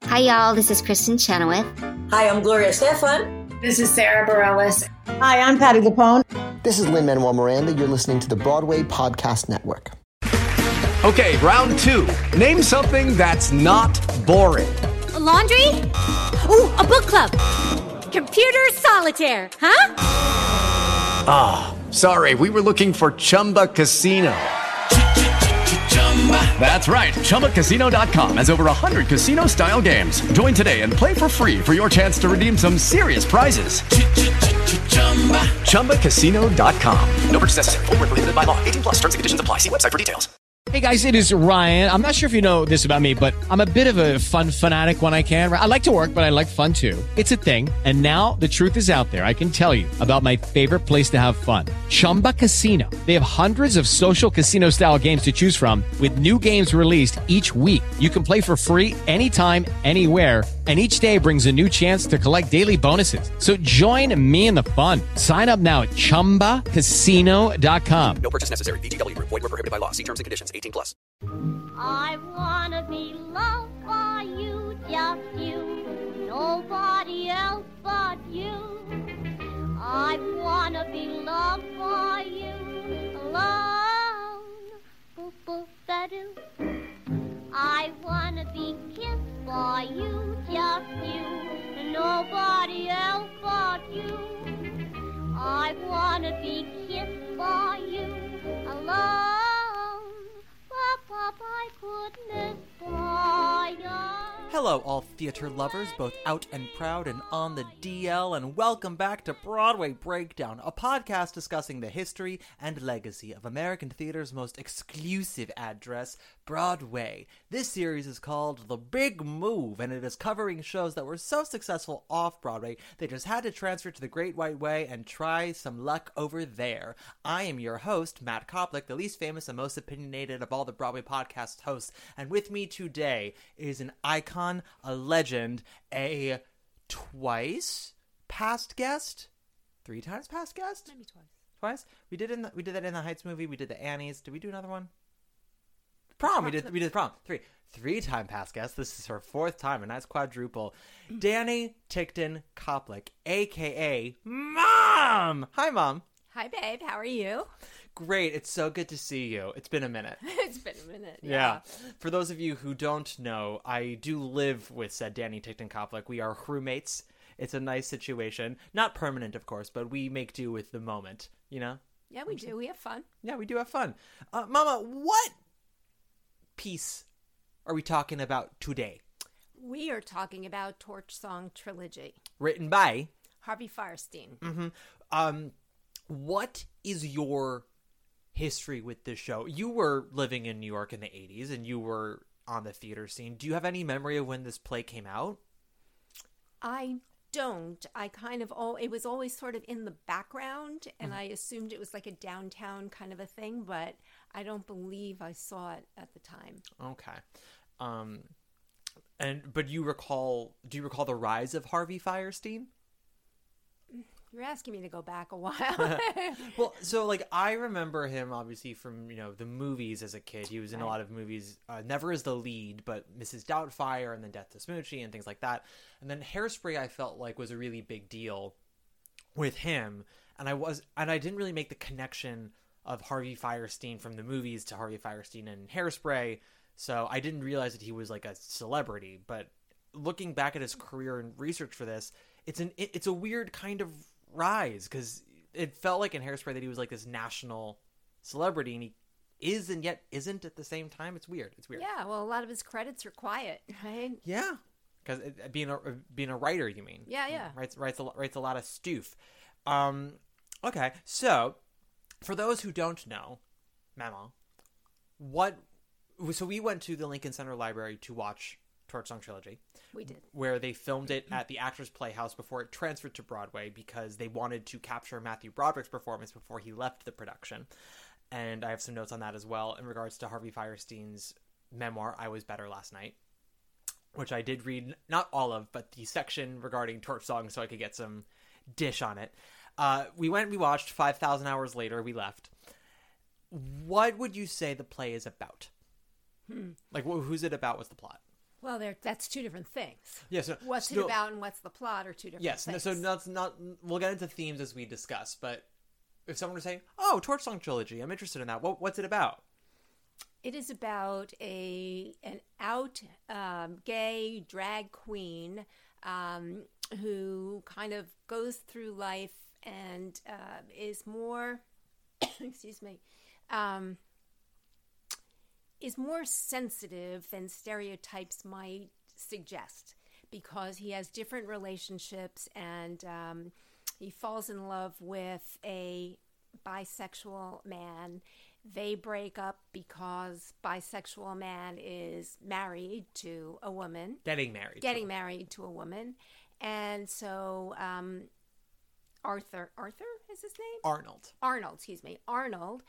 Hi, y'all. This is Kristen Chenoweth. Hi, I'm Gloria Estefan. This is Sarah Bareilles. Hi, I'm Patti LuPone. This is Lin-Manuel Miranda. You're listening to the Broadway Podcast Network. Okay, round two. Name something that's not boring. A laundry? Ooh, a book club. Computer solitaire, huh? Ah, sorry. We were looking for Chumba Casino. That's right. ChumbaCasino.com has over 100 casino-style games. Join today and play for free for your chance to redeem some serious prizes. ChumbaCasino.com. No purchase necessary. Void where prohibited by law. 18 plus. Terms and conditions apply. See website for details. Hey guys, it is Ryan. I'm not sure if you know this about me, but I'm a bit of a fun fanatic when I can. I like to work, but I like fun too. It's a thing. And now the truth is out there. I can tell you about my favorite place to have fun. Chumba Casino. They have hundreds of social casino style games to choose from with new games released each week. You can play for free anytime, anywhere. And each day brings a new chance to collect daily bonuses. So join me in the fun. Sign up now at ChumbaCasino.com. No purchase necessary. VGW. Void where prohibited by law. See terms and conditions. 18 plus. I wanna be loved by you, just you. Nobody else but you. I wanna be loved by you alone. Boop, boop, ba-doo. I wanna be kissed by you, just you, and nobody else but you. I wanna be kissed by you alone. Pop, I couldn't buy. Hello, all theater lovers, both out and proud and on the DL, and welcome back to Broadway Breakdown, a podcast discussing the history and legacy of American theater's most exclusive address, Broadway. This series is called The Big Move, and it is covering shows that were so successful off-Broadway, they just had to transfer to the Great White Way and try some luck over there. I am your host, Matt Koplik, the least famous and most opinionated of all the Broadway podcast hosts, and with me today is an icon, a legend, a twice past guest, 3 times past guest, Maybe twice. Twice. We did that in the Heights movie. We did the Annies. Did we do another one? Prom. We did prom. 3-time past guest. This is her 4th time, a nice quadruple. Danny Tickton Koplik, aka Mom. Hi, Mom. Hi, babe. How are you? Great. It's so good to see you. It's been a minute. It's been a minute. Yeah. For those of you who don't know, I do live with said Danny Tickton Koplik. We are roommates. It's a nice situation. Not permanent, of course, but we make do with the moment, you know? Yeah, we do. We have fun. Yeah, we do have fun. Mama, what piece are we talking about today? We are talking about Torch Song Trilogy. Written by? Harvey Fierstein. Mm-hmm. What is your history with this show? You were living in New York in the 80s, and you were on the theater scene. Do you have any memory of when this play came out? I don't. I kind of, it was always sort of in the background, and I assumed it was like a downtown kind of a thing, but I don't believe I saw it at the time. Okay. But do you recall the rise of Harvey Fierstein? You're asking me to go back a while. Well, so like I remember him obviously from, the movies as a kid. He was in a lot of movies, never as the lead, but Mrs. Doubtfire and then Death to Smoochy and things like that. And then Hairspray I felt like was a really big deal with him, and I didn't really make the connection of Harvey Fierstein from the movies to Harvey Fierstein in Hairspray, so I didn't realize that he was like a celebrity. But looking back at his career and research for this, it's a weird kind of rise, because it felt like in Hairspray that he was like this national celebrity, and he is and yet isn't at the same time. It's weird. Yeah, well, a lot of his credits are quiet, right? Yeah, because being a writer, you mean? Yeah. Writes a lot of stoof. Okay, so for those who don't know, Mama, so we went to the Lincoln Center Library to watch Torch Song Trilogy. We did. Where they filmed it at the Actors Playhouse before it transferred to Broadway, because they wanted to capture Matthew Broderick's performance before he left the production. And I have some notes on that as well in regards to Harvey Fierstein's memoir, I Was Better Last Night, which I did read, not all of, but the section regarding Torch Song, so I could get some dish on it. We watched 5,000 Hours Later, we left. What would you say the play is about? Like, who's it about? What's the plot? Well, that's two different things. Yeah, so What's it about and what's the plot are two different yes, things. so that's not. We'll get into themes as we discuss, but if someone were to say, "Oh, Torch Song Trilogy, I'm interested in that," what's it about? It is about an out gay drag queen who kind of goes through life and is more, excuse me, is more sensitive than stereotypes might suggest, because he has different relationships and he falls in love with a bisexual man. They break up because bisexual man is married to a woman. Getting married to a woman. And so Arthur is his name? Arnold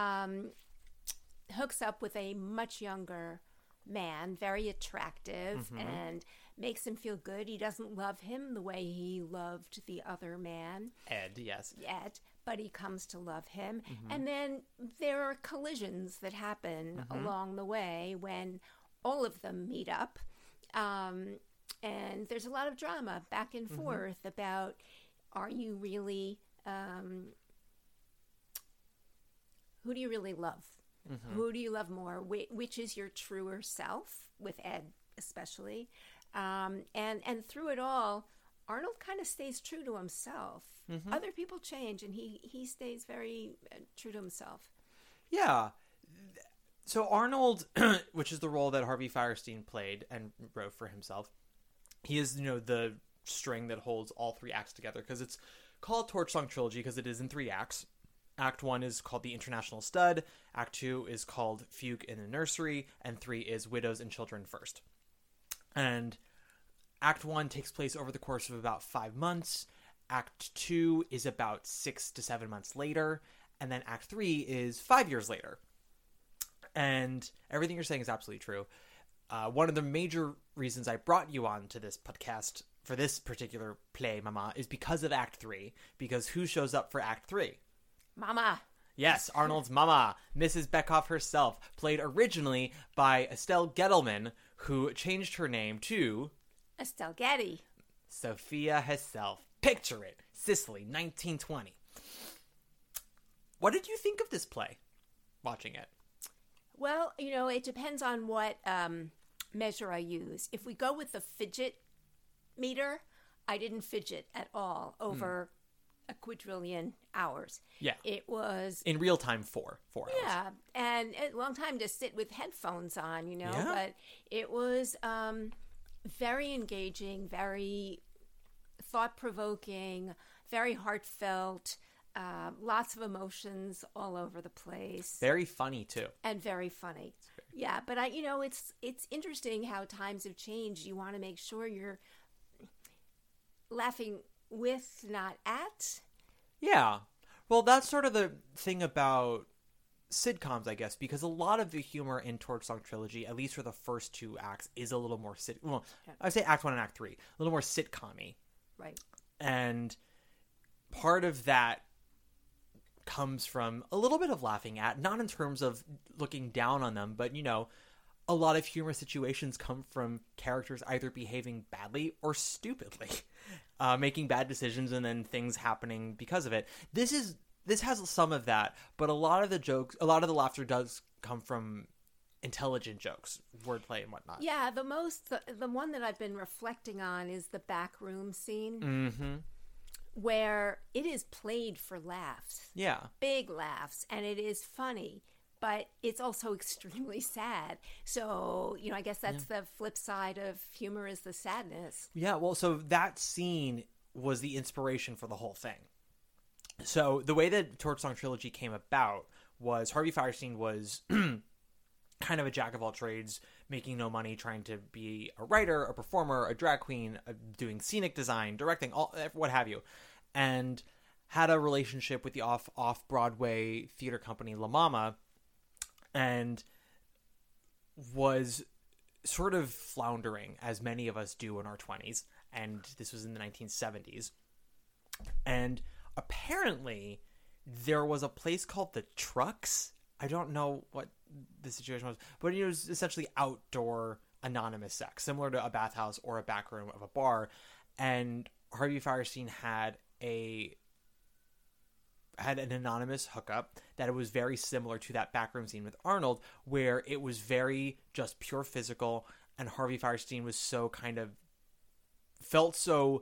hooks up with a much younger man, very attractive, and makes him feel good. He doesn't love him the way he loved the other man. Ed, but he comes to love him. And then there are collisions that happen along the way when all of them meet up. And there's a lot of drama back and forth about, are you really, who do you really love? Who do you love more? Which is your truer self, with Ed especially? And through it all, Arnold kind of stays true to himself. Other people change, and he stays very true to himself. Yeah. So Arnold, which is the role that Harvey Fierstein played and wrote for himself, he is, the string that holds all three acts together, because it's called Torch Song Trilogy because it is in 3 acts. Act 1 is called The International Stud, Act 2 is called Fugue in the Nursery, and 3 is Widows and Children First. And Act 1 takes place over the course of about 5 months, Act 2 is about 6 to 7 months later, and then Act 3 is 5 years later. And everything you're saying is absolutely true. One of the major reasons I brought you on to this podcast for this particular play, Mama, is because of Act 3, because who shows up for Act 3? Mama. Yes, Arnold's mama, Mrs. Beckhoff herself, played originally by Estelle Gettelman, who changed her name to... Estelle Getty. Sophia herself. Picture it. Sicily, 1920. What did you think of this play, watching it? Well, it depends on what measure I use. If we go with the fidget meter, I didn't fidget at all over... a quadrillion hours. Yeah. It was... in real time, 4 hours. Yeah, and a long time to sit with headphones on, Yeah. But it was very engaging, very thought-provoking, very heartfelt, lots of emotions all over the place. Very funny, too. And very funny. Yeah, but it's interesting how times have changed. You want to make sure you're laughing with, not at. Yeah. Well, that's sort of the thing about sitcoms, I guess, because a lot of the humor in Torch Song Trilogy, at least for the first 2 acts, is a little more I'd say Act 1 and Act 3, a little more sitcom-y. Right. And part of that comes from a little bit of laughing at, not in terms of looking down on them, but, a lot of humorous situations come from characters either behaving badly or stupidly, making bad decisions and then things happening because of it. This has some of that, but a lot of the laughter does come from intelligent jokes, wordplay and whatnot. Yeah, the one that I've been reflecting on is the back room scene, where it is played for laughs. Yeah, big laughs, and it is funny. But it's also extremely sad. So, I guess that's the flip side of humor, is the sadness. Yeah, well, so that scene was the inspiration for the whole thing. So the way that Torch Song Trilogy came about was Harvey Fierstein was kind of a jack of all trades, making no money, trying to be a writer, a performer, a drag queen, doing scenic design, directing, what have you. And had a relationship with the off-Broadway theater company La Mama, and was sort of floundering, as many of us do in our 20s, and this was in the 1970s. And apparently, there was a place called the Trucks. I don't know what the situation was, but it was essentially outdoor anonymous sex, similar to a bathhouse or a back room of a bar. And Harvey Fierstein had an anonymous hookup that it was very similar to that backroom scene with Arnold, where it was very just pure physical, and Harvey Fierstein was so felt so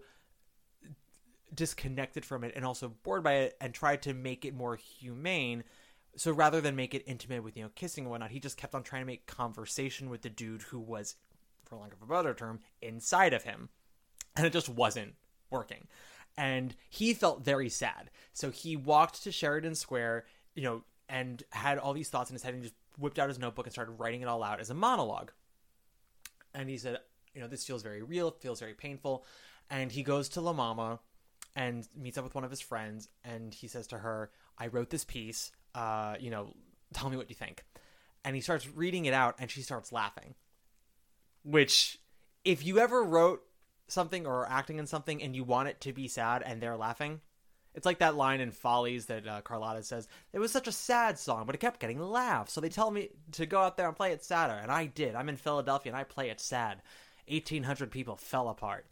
disconnected from it and also bored by it, and tried to make it more humane. So rather than make it intimate with, kissing and whatnot, he just kept on trying to make conversation with the dude who was, for lack of a better term, inside of him. And it just wasn't working. And he felt very sad. So he walked to Sheridan Square, and had all these thoughts in his head, and just whipped out his notebook and started writing it all out as a monologue. And he said, this feels very real, it feels very painful. And he goes to La Mama and meets up with one of his friends, and he says to her, I wrote this piece, tell me what you think. And he starts reading it out, and she starts laughing. Which, if you ever wrote something or are acting in something and you want it to be sad and they're laughing, it's like that line in Follies that Carlotta says, it was such a sad song, but it kept getting laughs. So they tell me to go out there and play it sadder. And I did. I'm in Philadelphia and I play it sad. 1,800 people fell apart.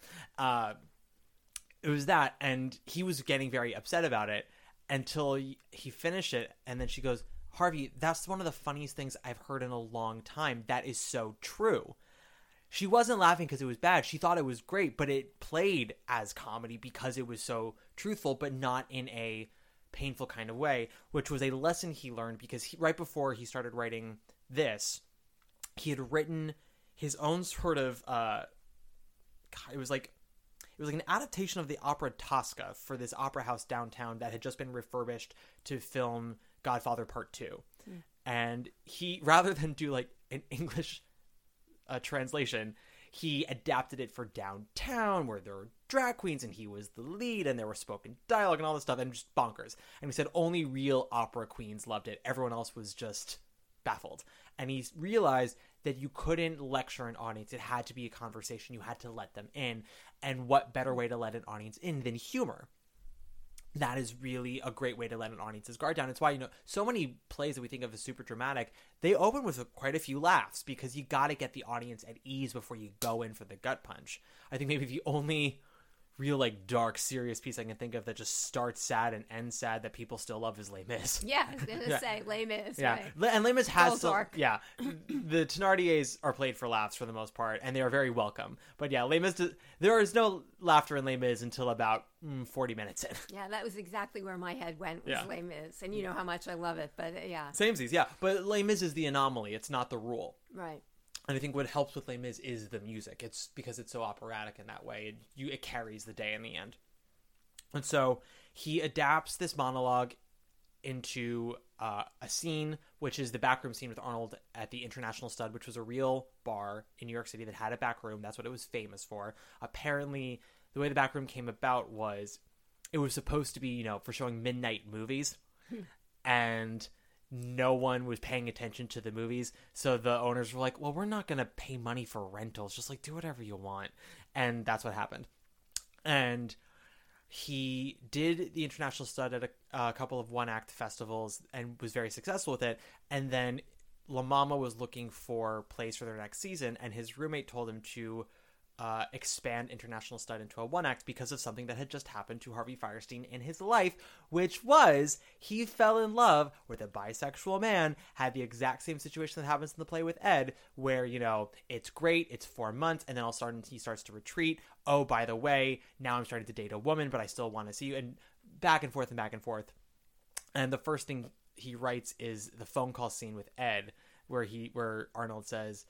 It was that. And he was getting very upset about it until he finished it. And then she goes, Harvey, that's one of the funniest things I've heard in a long time. That is so true. She wasn't laughing because it was bad. She thought it was great, but it played as comedy because it was so truthful, but not in a painful kind of way, which was a lesson he learned because right before he started writing this, he had written his own sort of, it was like an adaptation of the opera Tosca for this opera house downtown that had just been refurbished to film Godfather Part 2. And he, rather than do like an English translation, he adapted it for downtown where there were drag queens and he was the lead and there was spoken dialogue and all this stuff, and just bonkers. And he said only real opera queens loved it. Everyone else was just baffled. And he realized that you couldn't lecture an audience. It had to be a conversation. You had to let them in. And what better way to let an audience in than humor? That is really a great way to let an audience's guard down. It's why, so many plays that we think of as super dramatic, they open with quite a few laughs because you got to get the audience at ease before you go in for the gut punch. I think maybe the only real, like, dark, serious piece I can think of that just starts sad and ends sad that people still love is Les Mis. Yeah, I was going to say Les Mis, yeah. right. And Les Mis has still dark. Yeah. The Thénardiers are played for laughs for the most part, and they are very welcome. But yeah, Les Mis, there is no laughter in Les Mis until about 40 minutes in. Yeah, that was exactly where my head went, was Les Mis. And you know how much I love it, but yeah. Samesies, yeah. But Les Mis is the anomaly. It's not the rule. Right. And I think what helps with Les Mis is the music. It's because it's so operatic in that way. It carries the day in the end. And so he adapts this monologue into a scene, which is the backroom scene with Arnold at the International Stud, which was a real bar in New York City that had a back room. That's what it was famous for. Apparently, the way the back room came about was it was supposed to be, for showing midnight movies. And no one was paying attention to the movies, so the owners were like, well, we're not going to pay money for rentals, just like do whatever you want. And that's what happened. And he did the International Stud at a couple of one-act festivals and was very successful with it. And then La Mama was looking for plays for their next season, and his roommate told him to expand International Stud into a one-act because of something that had just happened to Harvey Fierstein in his life, which was he fell in love with a bisexual man, had the exact same situation that happens in the play with Ed, where, it's great, it's 4 months, and then he starts to retreat. Oh, by the way, now I'm starting to date a woman, but I still want to see you, and back and forth and back and forth. And the first thing he writes is the phone call scene with Ed, where Arnold says,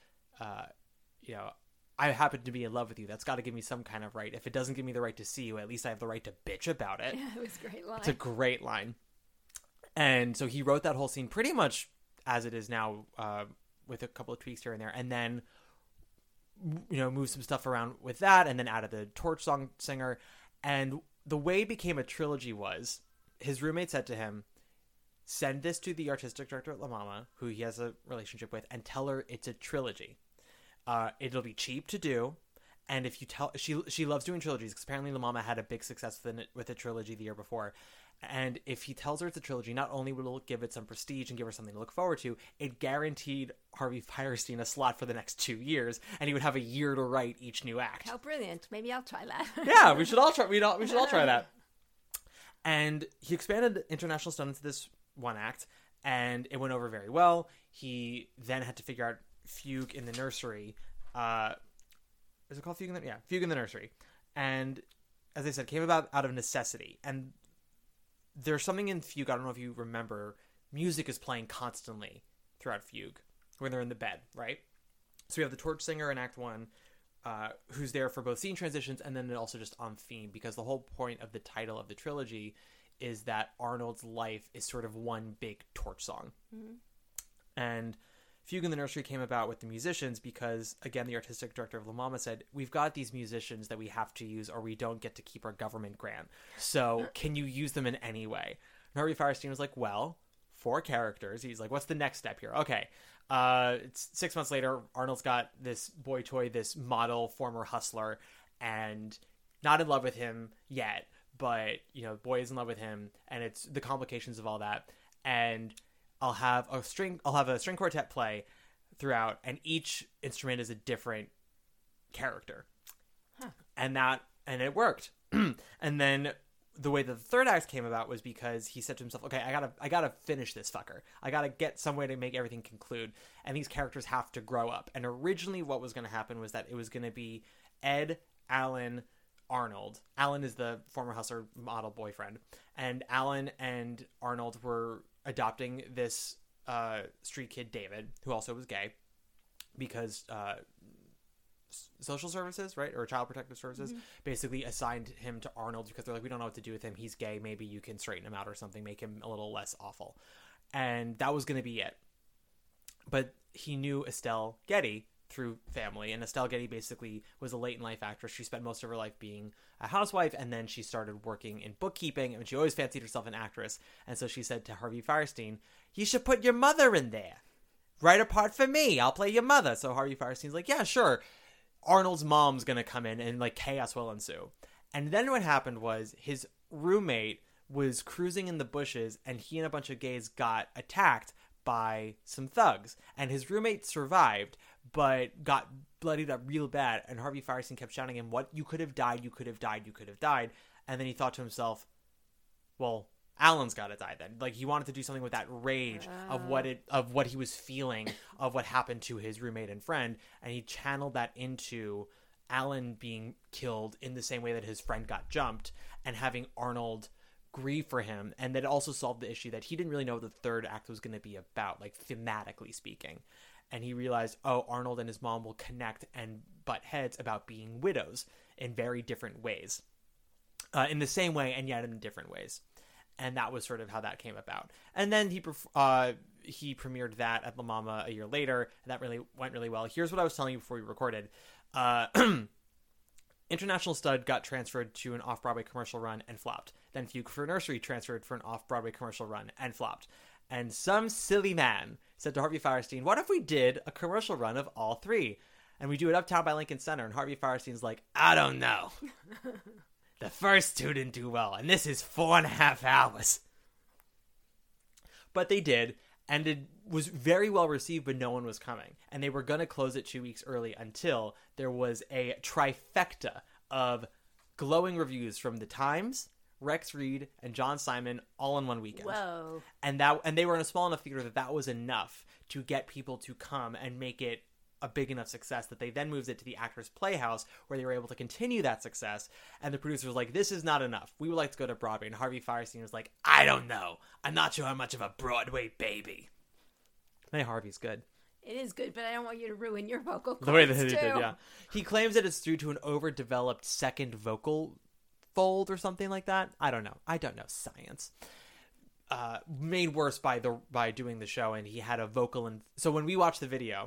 I happen to be in love with you. That's got to give me some kind of right. If it doesn't give me the right to see you, at least I have the right to bitch about it. Yeah, it was a great line. It's a great line. And so he wrote that whole scene pretty much as it is now, with a couple of tweaks here and there. And then, moved some stuff around with that, and then added the torch song singer. And the way it became a trilogy was, his roommate said to him, send this to the artistic director at La Mama, who he has a relationship with, and tell her it's a trilogy. It'll be cheap to do, And if you tell, she loves doing trilogies because apparently La Mama had a big success with a trilogy the year before. And if he tells her it's a trilogy, not only will it give it some prestige and give her something to look forward to, it guaranteed Harvey Fierstein a slot for the next 2 years, and he would have a year to write each new act. How brilliant! Maybe I'll try that. Yeah, we should all try. We should all try that. And he expanded International Stud into this one act, and it went over very well. He then had to figure out Fugue in the Nursery. Is it called Fugue in the? Yeah, Fugue in the Nursery. And as I said, came about out of necessity. And there's something in Fugue, I don't know if you remember, music is playing constantly throughout Fugue when they're in the bed, right? So we have the torch singer in Act 1, who's there for both scene transitions and then also just on theme, because the whole point of the title of the trilogy is that Arnold's life is sort of one big torch song. Mm-hmm. And Fugue in the Nursery came about with the musicians because, again, the artistic director of La Mama said, we've got these musicians that we have to use or we don't get to keep our government grant. So can you use them in any way? And Harvey Fierstein was like, well, 4 characters. He's like, what's the next step here? Okay. It's 6 months later, Arnold's got this boy toy, this model former hustler, and not in love with him yet, but, boy is in love with him, and it's the complications of all that. And I'll have a string quartet play throughout, and each instrument is a different character. Huh. And it worked. And then the way that the third act came about was because he said to himself, okay, I gotta finish this fucker. I gotta get some way to make everything conclude. And these characters have to grow up. And originally what was going to happen was that it was going to be Ed, Alan, Arnold. Alan is the former hustler model boyfriend. And Alan and Arnold were adopting this street kid, David, who also was gay, because social services, right, or child protective services, basically assigned him to Arnold because they're like, we don't know what to do with him. He's gay. Maybe you can straighten him out or something, make him a little less awful. And that was going to be it. But he knew Estelle Getty through family, and Estelle Getty basically was a late-in-life actress. She spent most of her life being a housewife, and then she started working in bookkeeping, and she always fancied herself an actress. And so she said to Harvey Fierstein, you should put your mother in there. Write a part for me. I'll play your mother. So Harvey Fierstein's like, yeah, sure. Arnold's mom's gonna come in, and like chaos will ensue. And then what happened was his roommate was cruising in the bushes, and he and a bunch of gays got attacked by some thugs, and his roommate survived but got bloodied up real bad. And Harvey Fierstein kept shouting at him, what, you could have died, you could have died, you could have died. And then he thought to himself, well, Alan's gotta die then. Like, he wanted to do something with that rage of what he was feeling, of what happened to his roommate and friend, and he channeled that into Alan being killed in the same way that his friend got jumped, and having Arnold grieve for him. And that also solved the issue that he didn't really know what the third act was going to be about, like thematically speaking. And he realized, oh, Arnold and his mom will connect and butt heads about being widows in very different ways, in the same way and yet in different ways. And that was sort of how that came about. And then he premiered that at La Mama a year later, and that really went really well. Here's what I was telling you before we recorded. International Stud got transferred to an off-Broadway commercial run and flopped. Then Fugue for Nursery transferred for an off-Broadway commercial run and flopped. And some silly man said to Harvey Fierstein, what if we did a commercial run of all 3? And we do it uptown by Lincoln Center. And Harvey Fierstein's like, I don't know. The first 2 didn't do well, and this is 4.5 hours. But they did, and it was very well received, but no one was coming. And they were going to close it 2 weeks early until there was a trifecta of glowing reviews from The Times, Rex Reed, and John Simon all in one weekend. Whoa. And they were in a small enough theater that was enough to get people to come and make it a big enough success that they then moved it to the Actors Playhouse, where they were able to continue that success. And the producer was like, this is not enough. We would like to go to Broadway. And Harvey Fierstein was like, I don't know. I'm not sure how much of a Broadway baby. Hey, Harvey's good. It is good, but I don't want you to ruin your vocal cords, the way that he too. did, yeah. He claims that it's due to an overdeveloped second vocal fold or something like that. I don't know science. Made worse by doing the show, and he had a vocal. And so when we watched the video,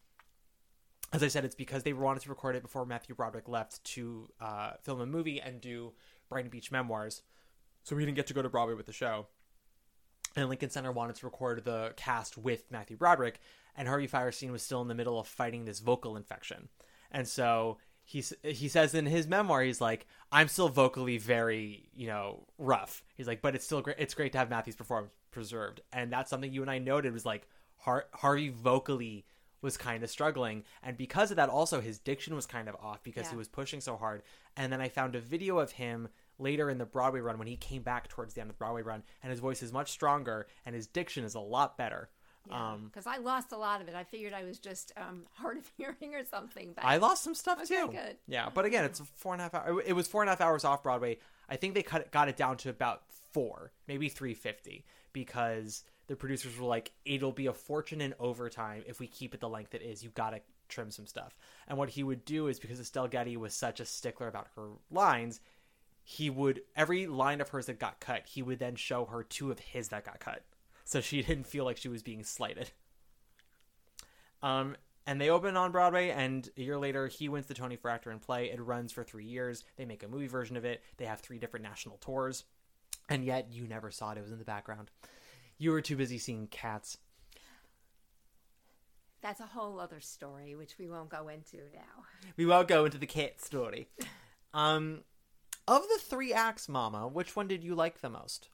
as I said, it's because they wanted to record it before Matthew Broderick left to film a movie and do Brighton Beach Memoirs. So we didn't get to go to Broadway with the show. And Lincoln Center wanted to record the cast with Matthew Broderick, and Harvey Fierstein was still in the middle of fighting this vocal infection. And so he says in his memoir, he's like, I'm still vocally very, rough. He's like, but it's still great. It's great to have Matthew's performance preserved. And that's something you and I noted was like Harvey vocally was kind of struggling. And because of that, also his diction was kind of off because he was pushing so hard. And then I found a video of him later in the Broadway run when he came back towards the end of the Broadway run, and his voice is much stronger and his diction is a lot better. Because I lost a lot of it. I figured I was just hard of hearing or something. But I lost some stuff too. Good. Yeah, but again, it's 4.5 hours. It was 4.5 hours off Broadway. I think they got it down to about 4, maybe 3.50, because the producers were like, it'll be a fortune in overtime if we keep it the length it is. You got to trim some stuff. And what he would do is, because Estelle Getty was such a stickler about her lines, he would, every line of hers that got cut, he would then show her 2 of his that got cut. So she didn't feel like she was being slighted. And they open on Broadway, and a year later, he wins the Tony for Actor in Play. It runs for 3 years. They make a movie version of it. They have 3 different national tours. And yet, you never saw it. It was in the background. You were too busy seeing Cats. That's a whole other story, which we won't go into now. We won't go into the Cat story. Of the 3 acts, Mama, which one did you like the most?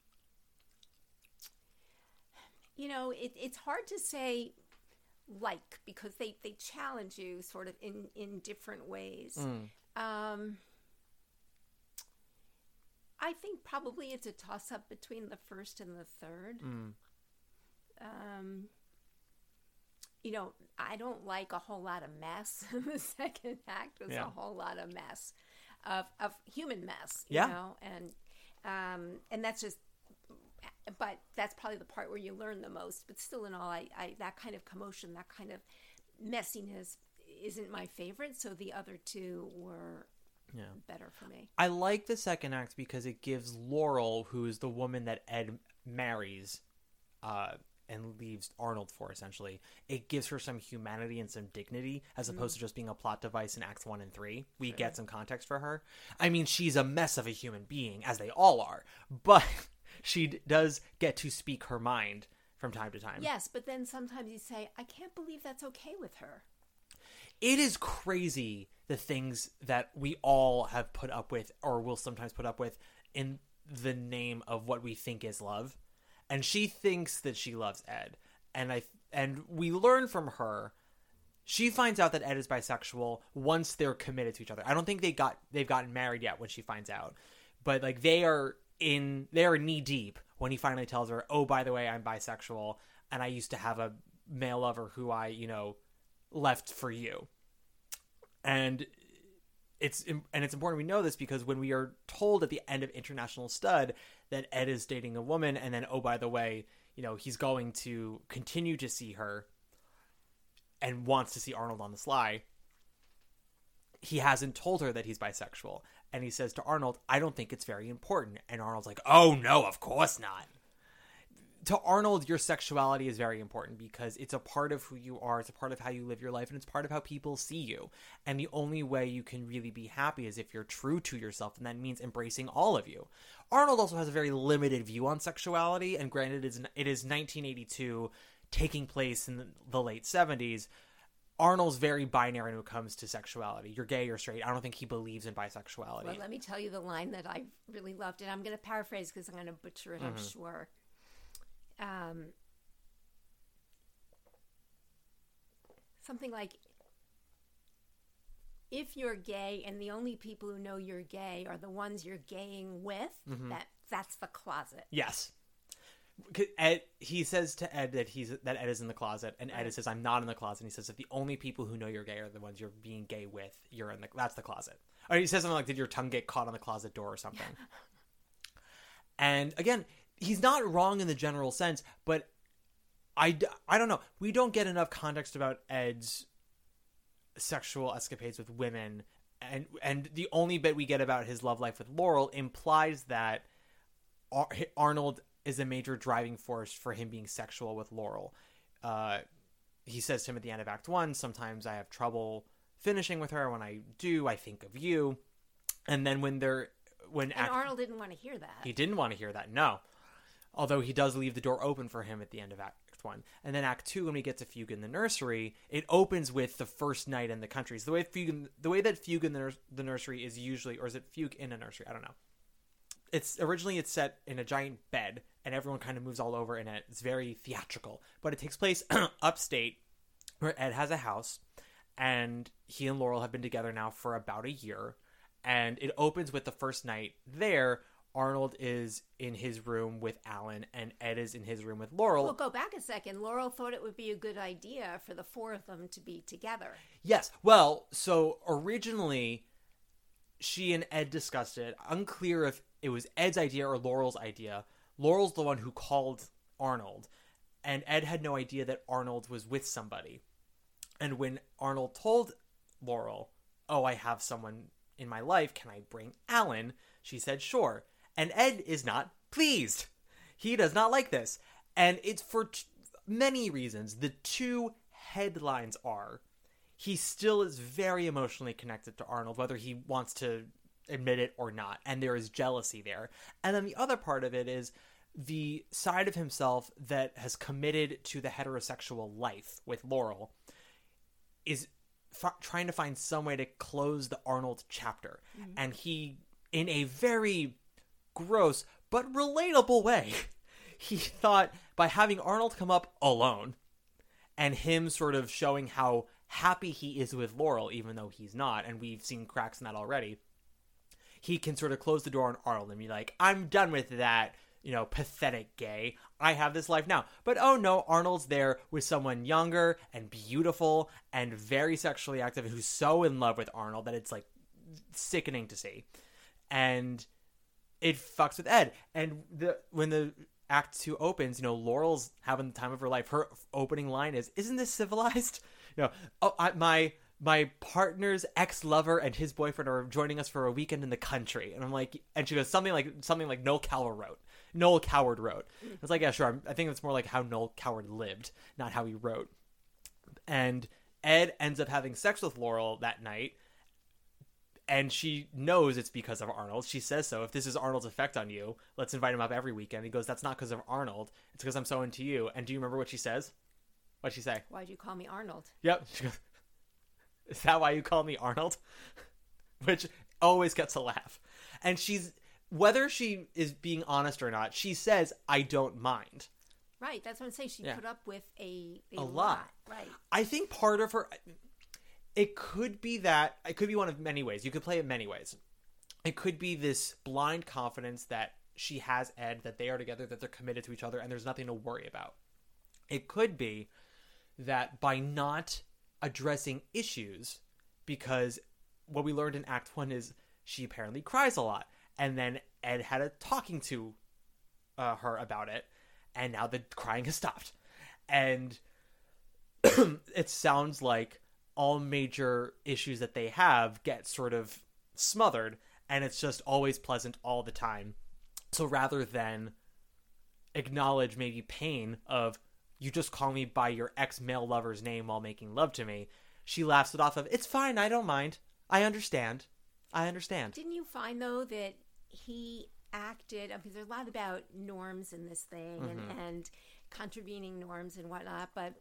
It's hard to say because they challenge you sort of in different ways. I think probably it's a toss-up between the first and the third. I don't like a whole lot of mess. The second act was a whole lot of mess, of human mess, you know? And that's just... But that's probably the part where you learn the most. But still in all, I that kind of commotion, that kind of messiness isn't my favorite. So the other 2 were better for me. I like the second act because it gives Laurel, who's the woman that Ed marries and leaves Arnold for, essentially, it gives her some humanity and some dignity as opposed to just being a plot device in Acts 1 and 3. We get some context for her. I mean, she's a mess of a human being, as they all are. But... she does get to speak her mind from time to time. Yes, but then sometimes you say, I can't believe that's okay with her. It is crazy the things that we all have put up with or will sometimes put up with in the name of what we think is love. And she thinks that she loves Ed. And we learn from her, she finds out that Ed is bisexual once they're committed to each other. I don't think they've gotten married yet when she finds out. But like they are knee deep when he finally tells her, oh, by the way, I'm bisexual and I used to have a male lover who I, left for you. And it's important we know this because when we are told at the end of International Stud that Ed is dating a woman and then, oh, by the way, he's going to continue to see her and wants to see Arnold on the sly, he hasn't told her that he's bisexual. And he says to Arnold, I don't think it's very important. And Arnold's like, oh, no, of course not. To Arnold, your sexuality is very important because it's a part of who you are. It's a part of how you live your life. And it's part of how people see you. And the only way you can really be happy is if you're true to yourself. And that means embracing all of you. Arnold also has a very limited view on sexuality. And granted, it is 1982, taking place in the late 70s. Arnold's very binary when it comes to sexuality. You're gay or straight. I don't think he believes in bisexuality. Well, let me tell you the line that I really loved, and I'm going to paraphrase because I'm going to butcher it, I'm sure. Something like, if you're gay and the only people who know you're gay are the ones you're gaying with, that's the closet. Yes. Ed, he says to Ed that Ed is in the closet, and Ed says, I'm not in the closet. And he says that the only people who know you're gay are the ones you're being gay with. That's the closet. Or he says something like, did your tongue get caught on the closet door or something? And again, he's not wrong in the general sense, but I don't know. We don't get enough context about Ed's sexual escapades with women, and the only bit we get about his love life with Laurel implies that Arnold is a major driving force for him being sexual with Laurel. He says to him at the end of Act 1, sometimes I have trouble finishing with her. When I do, I think of you. And then Arnold didn't want to hear that. He didn't want to hear that, no. Although he does leave the door open for him at the end of Act Act 1. And then Act 2, when we get to Fugue in the Nursery, it opens with the first night in the country. So the way that Fugue in the Nursery is usually, or is it Fugue in a Nursery? I don't know. It's set in a giant bed, and everyone kind of moves all over in it. It's very theatrical. But it takes place upstate, where Ed has a house, and he and Laurel have been together now for about a year. And it opens with the first night there. Arnold is in his room with Alan, and Ed is in his room with Laurel. Well, go back a second. Laurel thought it would be a good idea for the four of them to be together. Yes. Well, so originally, she and Ed discussed it. Unclear if it was Ed's idea or Laurel's idea. Laurel's the one who called Arnold, and Ed had no idea that Arnold was with somebody. And when Arnold told Laurel, "Oh, I have someone in my life, can I bring Alan?" she said, "Sure." And Ed is not pleased. He does not like this. And it's for many reasons. The two headlines are, he still is very emotionally connected to Arnold, whether he wants to admit it or not. And there is jealousy there. And then the other part of it is the side of himself that has committed to the heterosexual life with Laurel is trying to find some way to close the Arnold chapter. Mm-hmm. And he, in a very gross but relatable way, he thought by having Arnold come up alone and him sort of showing how happy he is with Laurel, even though he's not, and we've seen cracks in that already, he can sort of close the door on Arnold and be like, "I'm done with that, pathetic gay. I have this life now." But oh no, Arnold's there with someone younger and beautiful and very sexually active who's so in love with Arnold that it's like sickening to see. And it fucks with Ed. And when the Act 2 opens, Laurel's having the time of her life. Her opening line is, "Isn't this civilized?" My partner's ex-lover and his boyfriend are joining us for a weekend in the country. And I'm like, and she goes, something like Noel Coward wrote. It's like, yeah, sure. I think it's more like how Noel Coward lived, not how he wrote. And Ed ends up having sex with Laurel that night. And she knows it's because of Arnold. She says so. "If this is Arnold's effect on you, let's invite him up every weekend." He goes, "That's not because of Arnold. It's because I'm so into you." And do you remember what she says? What'd she say? "Why'd you call me Arnold?" Yep. She goes, "Is that why you call me Arnold?" Which always gets a laugh. And whether she is being honest or not, she says, "I don't mind." Right. That's what I'm saying. She put up with a lot. Right. I think part of her... It could be one of many ways. You could play it many ways. It could be this blind confidence that she has Ed, that they are together, that they're committed to each other, and there's nothing to worry about. It could be that by not addressing issues, because what we learned in Act 1 is she apparently cries a lot, and then Ed had a talking to her about it, and now the crying has stopped. And it sounds like all major issues that they have get sort of smothered, and it's just always pleasant all the time. So rather than acknowledge maybe pain of, "You just call me by your ex-male lover's name while making love to me," she laughs it off of, "It's fine, I don't mind. I understand. Didn't you find, though, that he acted, because there's a lot about norms in this thing, mm-hmm. and contravening norms and whatnot, but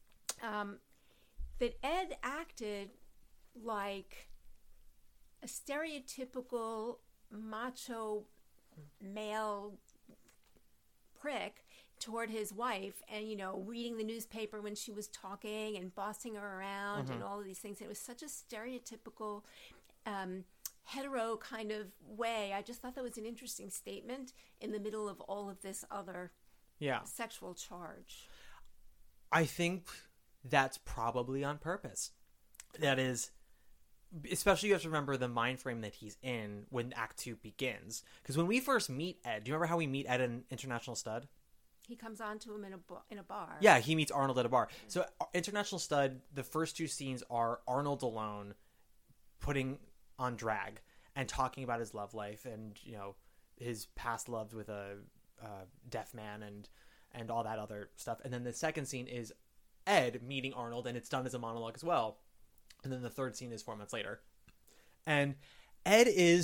that Ed acted like a stereotypical macho male prick toward his wife, and reading the newspaper when she was talking and bossing her around, mm-hmm. and all of these things. It was such a stereotypical hetero kind of way. I just thought that was an interesting statement in the middle of all of this other sexual charge. I think that's probably on purpose. That is, especially you have to remember the mind frame that he's in when Act 2 begins. Because when we first meet Ed, do you remember how we meet Ed in International Stud? He comes on to him in a bar. Yeah, he meets Arnold at a bar. So International Stud, the first two scenes are Arnold alone putting on drag and talking about his love life and, his past loves with a deaf man and all that other stuff. And then the second scene is Ed meeting Arnold, and it's done as a monologue as well. And then the third scene is 4 months later. And Ed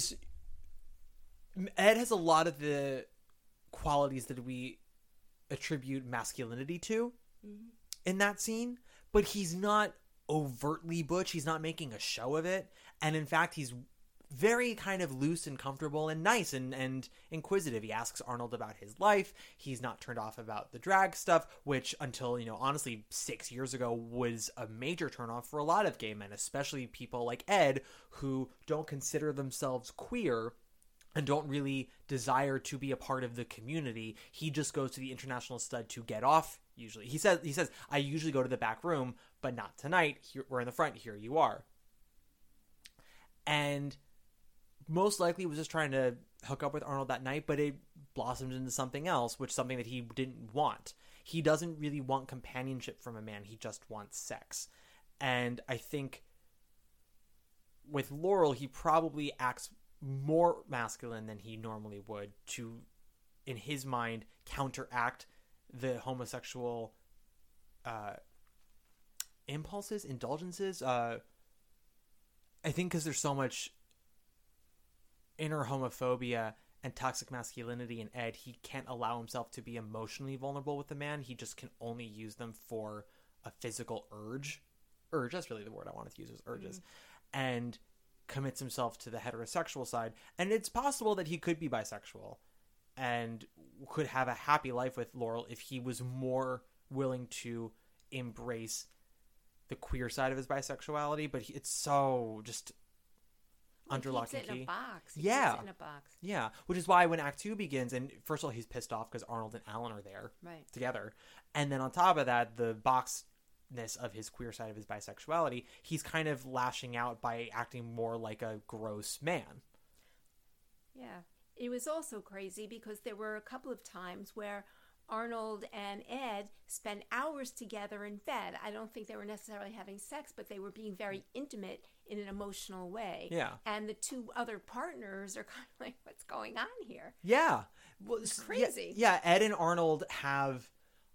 has a lot of the qualities that we attribute masculinity to in that scene, but he's not overtly butch. He's not making a show of it. And in fact, he's very kind of loose and comfortable and nice and inquisitive. He asks Arnold about his life. He's not turned off about the drag stuff, which until, honestly 6 years ago was a major turnoff for a lot of gay men, especially people like Ed, who don't consider themselves queer and don't really desire to be a part of the community. He just goes to the International Stud to get off, usually. He says, I usually go to the back room, but not tonight. Here, we're in the front. Here you are. And most likely was just trying to hook up with Arnold that night, but it blossomed into something else, something that he didn't want. He doesn't really want companionship from a man. He just wants sex. And I think with Laurel, he probably acts more masculine than he normally would to, in his mind, counteract the homosexual impulses, indulgences. I think because there's so much inner homophobia and toxic masculinity in Ed, he can't allow himself to be emotionally vulnerable with the man. He just can only use them for a physical urge. That's really the word I wanted to use, was urges. And commits himself to the heterosexual side. And it's possible that he could be bisexual and could have a happy life with Laurel if he was more willing to embrace the queer side of his bisexuality. But it's so just under lock and key. In a box. Yeah. Keeps it in a box. Yeah. Which is why when Act 2 begins, and first of all, he's pissed off because Arnold and Alan are there together. And then on top of that, the boxness of his queer side of his bisexuality, he's kind of lashing out by acting more like a gross man. Yeah. It was also crazy because there were a couple of times where Arnold and Ed spent hours together in bed. I don't think they were necessarily having sex, but they were being very intimate in an emotional way. Yeah. And the two other partners are kind of like, what's going on here? Yeah. Well, it's crazy. Yeah, Ed and Arnold have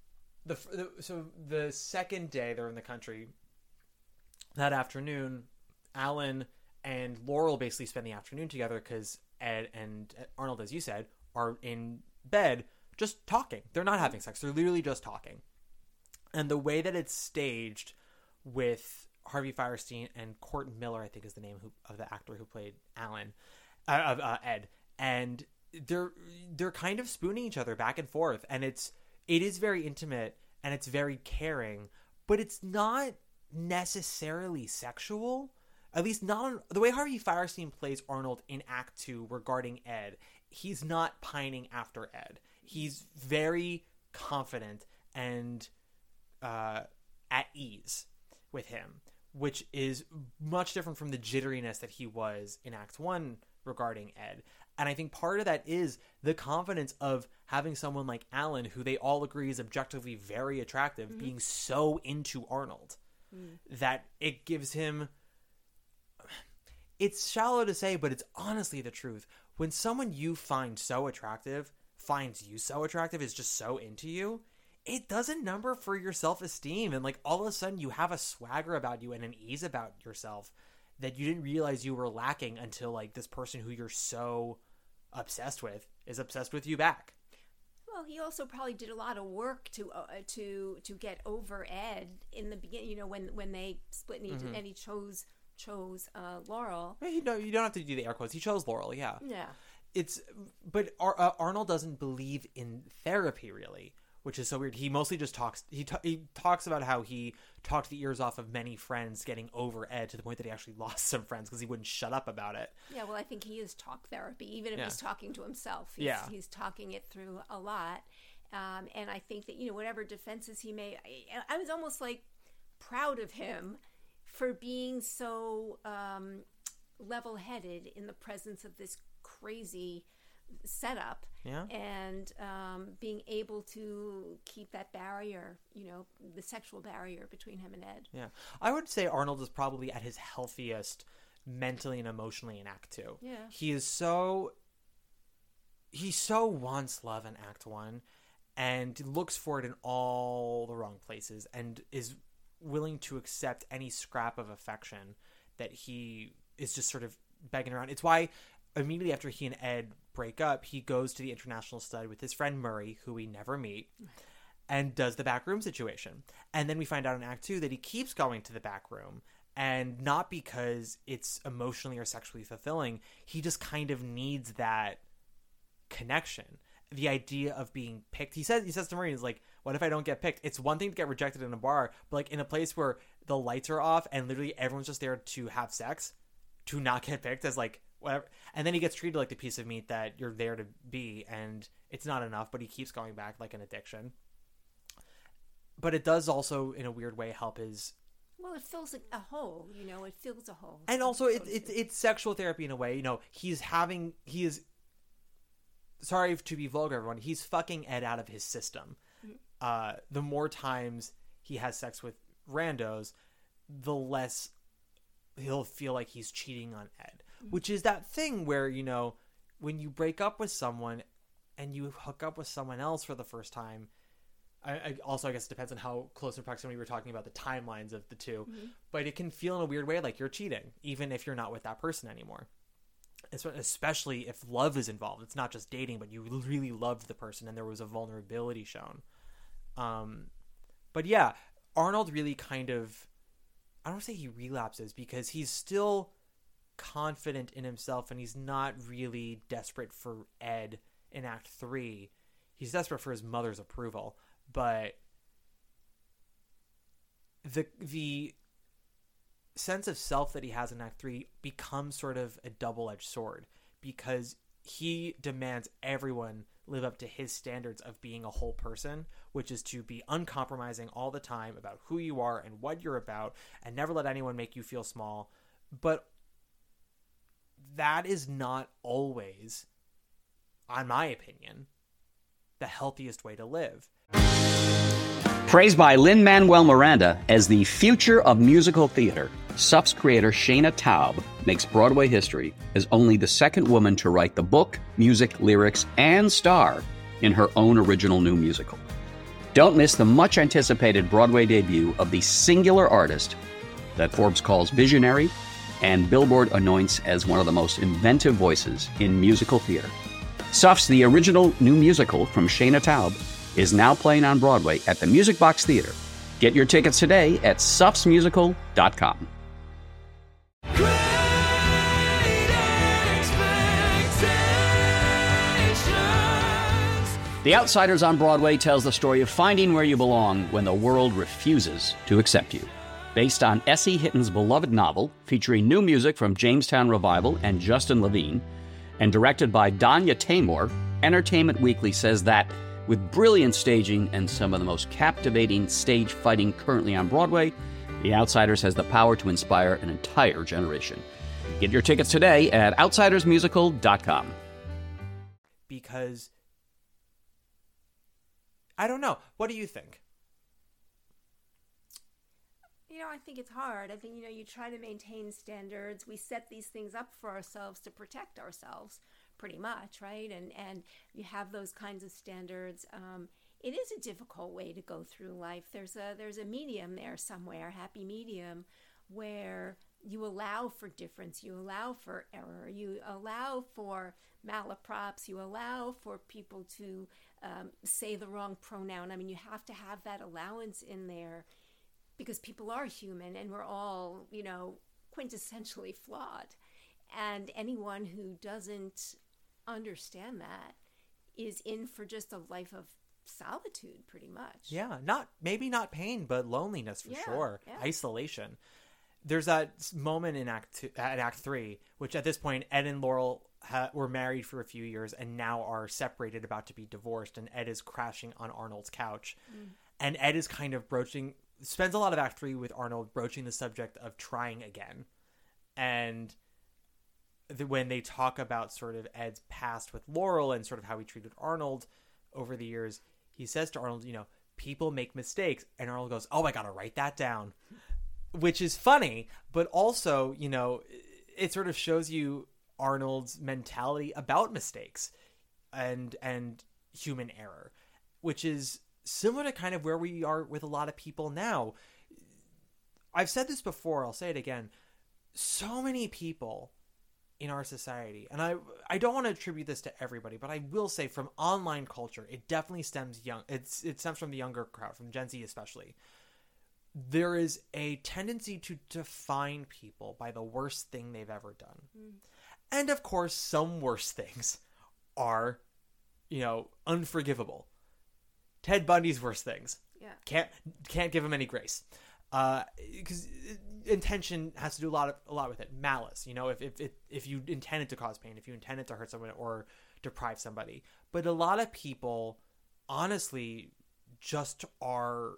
so the second day they're in the country, that afternoon, Alan and Laurel basically spend the afternoon together because Ed and Arnold, as you said, are in bed just talking. They're not having sex. They're literally just talking. And the way that it's staged with Harvey Fierstein and Court Miller, I think is the name of the actor who played Ed. And they're kind of spooning each other back and forth. And it is very intimate and it's very caring, but it's not necessarily sexual. At least not the way Harvey Fierstein plays Arnold in Act 2 regarding Ed. He's not pining after Ed. He's very confident and at ease with him, which is much different from the jitteriness that he was in Act 1 regarding Ed. And I think part of that is the confidence of having someone like Alan, who they all agree is objectively very attractive, being so into Arnold that it gives him... It's shallow to say, but it's honestly the truth. When someone you find so attractive finds you so attractive, is just so into you, it does a number for your self-esteem. And all of a sudden you have a swagger about you and an ease about yourself that you didn't realize you were lacking until this person who you're so obsessed with is obsessed with you back. Well, he also probably did a lot of work to get over Ed in the beginning. When they split and he chose Laurel. You don't have to do the air quotes. He chose Laurel. Yeah. Yeah. But Arnold doesn't believe in therapy really, which is so weird. He mostly just talks. He talks about how he talked the ears off of many friends getting over Ed to the point that he actually lost some friends because he wouldn't shut up about it. Yeah, well, I think he is talk therapy, even if he's talking to himself. He's talking it through a lot. And I think that, whatever defenses he made, I was almost proud of him for being so level-headed in the presence of this crazy setup, and being able to keep that barrier, the sexual barrier between him and Ed. Yeah, I would say Arnold is probably at his healthiest mentally and emotionally in Act 2. Yeah, he so wants love in Act 1 and looks for it in all the wrong places and is willing to accept any scrap of affection that he is just sort of begging around. It's why immediately after he and Ed break up, he goes to the International Stud with his friend Murray, who we never meet. and does the back room situation. And then we find out in Act 2 that he keeps going to the back room, and not because it's emotionally or sexually fulfilling. He just kind of needs that connection. The idea of being picked. He says to Maureen, he's like, what if I don't get picked? It's one thing to get rejected in a bar, but like in a place where the lights are off and literally everyone's just there to have sex, to not get picked as like whatever. And then he gets treated like the piece of meat that you're there to be, and it's not enough, but he keeps going back like an addiction. But it does also, in a weird way, help his... Well, it fills a hole, you know, it fills a hole. And also, it's sexual therapy in a way. You know, he is... Sorry to be vulgar, everyone. He's fucking Ed out of his system. The more times he has sex with randos, the less he'll feel like he's cheating on Ed. Which is that thing where, you know, when you break up with someone and you hook up with someone else for the first time, I guess it depends on how close in proximity we're talking about the timelines of the two, but it can feel in a weird way like you're cheating, even if you're not with that person anymore. Especially if love is involved. It's not just dating, but you really loved the person and there was a vulnerability shown. But yeah, Arnold really kind of, I don't want to say he relapses, because he's still confident in himself and he's not really desperate for Ed in Act 3. He's desperate for his mother's approval, but the sense of self that he has in Act 3 becomes sort of a double-edged sword, because he demands everyone live up to his standards of being a whole person, which is to be uncompromising all the time about who you are and what you're about, and never let anyone make you feel small. But that is not always, in my opinion, the healthiest way to live. Praised by Lin-Manuel Miranda as the future of musical theater, SUF's creator Shana Taub makes Broadway history as only the second woman to write the book, music, lyrics, and star in her own original new musical. Don't miss the much-anticipated Broadway debut of the singular artist that Forbes calls visionary and Billboard anoints as one of the most inventive voices in musical theater. SUF's The Original New Musical from Shana Taub is now playing on Broadway at the Music Box Theater. Get your tickets today at sufsmusical.com. The Outsiders on Broadway tells the story of finding where you belong when the world refuses to accept you. Based on S.E. Hitton's beloved novel, featuring new music from Jamestown Revival and Justin Levine, and directed by Danya Taymor, Entertainment Weekly says that with brilliant staging and some of the most captivating stage fighting currently on Broadway, The Outsiders has the power to inspire an entire generation. Get your tickets today at outsidersmusical.com. Because, I don't know. What do you think? You know, I think it's hard. I think, you know, you try to maintain standards. We set these things up for ourselves to protect ourselves, pretty much, right? And you have those kinds of standards. It is a difficult way to go through life. There's a medium there somewhere, a happy medium, where you allow for difference, you allow for error, you allow for malaprops, you allow for people to say the wrong pronoun. I mean, you have to have that allowance in there, because people are human and we're all, you know, quintessentially flawed. And anyone who doesn't understand that is in for just a life of solitude, pretty much. Yeah, maybe not pain, but loneliness for sure. Yeah. Isolation. There's that moment in Act 3, which at this point, Ed and Laurel were married for a few years and now are separated, about to be divorced, and Ed is crashing on Arnold's couch. And Ed is kind of spends a lot of Act 3 with Arnold broaching the subject of trying again. And when they talk about sort of Ed's past with Laurel and sort of how he treated Arnold over the years, he says to Arnold, you know, people make mistakes. And Arnold goes, oh, I got to write that down. Which is funny, but also, you know, it sort of shows you Arnold's mentality about mistakes and human error, which is similar to kind of where we are with a lot of people now. I've said this before, I'll say it again. So many people in our society, and I don't want to attribute this to everybody, but I will say from online culture, it definitely stems it stems from the younger crowd, from Gen Z especially. There is a tendency to define people by the worst thing they've ever done. And of course, some worse things are, unforgivable. Ted Bundy's worst things. Yeah. Can't give him any grace. Because intention has to do a lot with it. Malice, if you intended to cause pain, if you intended to hurt someone or deprive somebody. But a lot of people, honestly, just are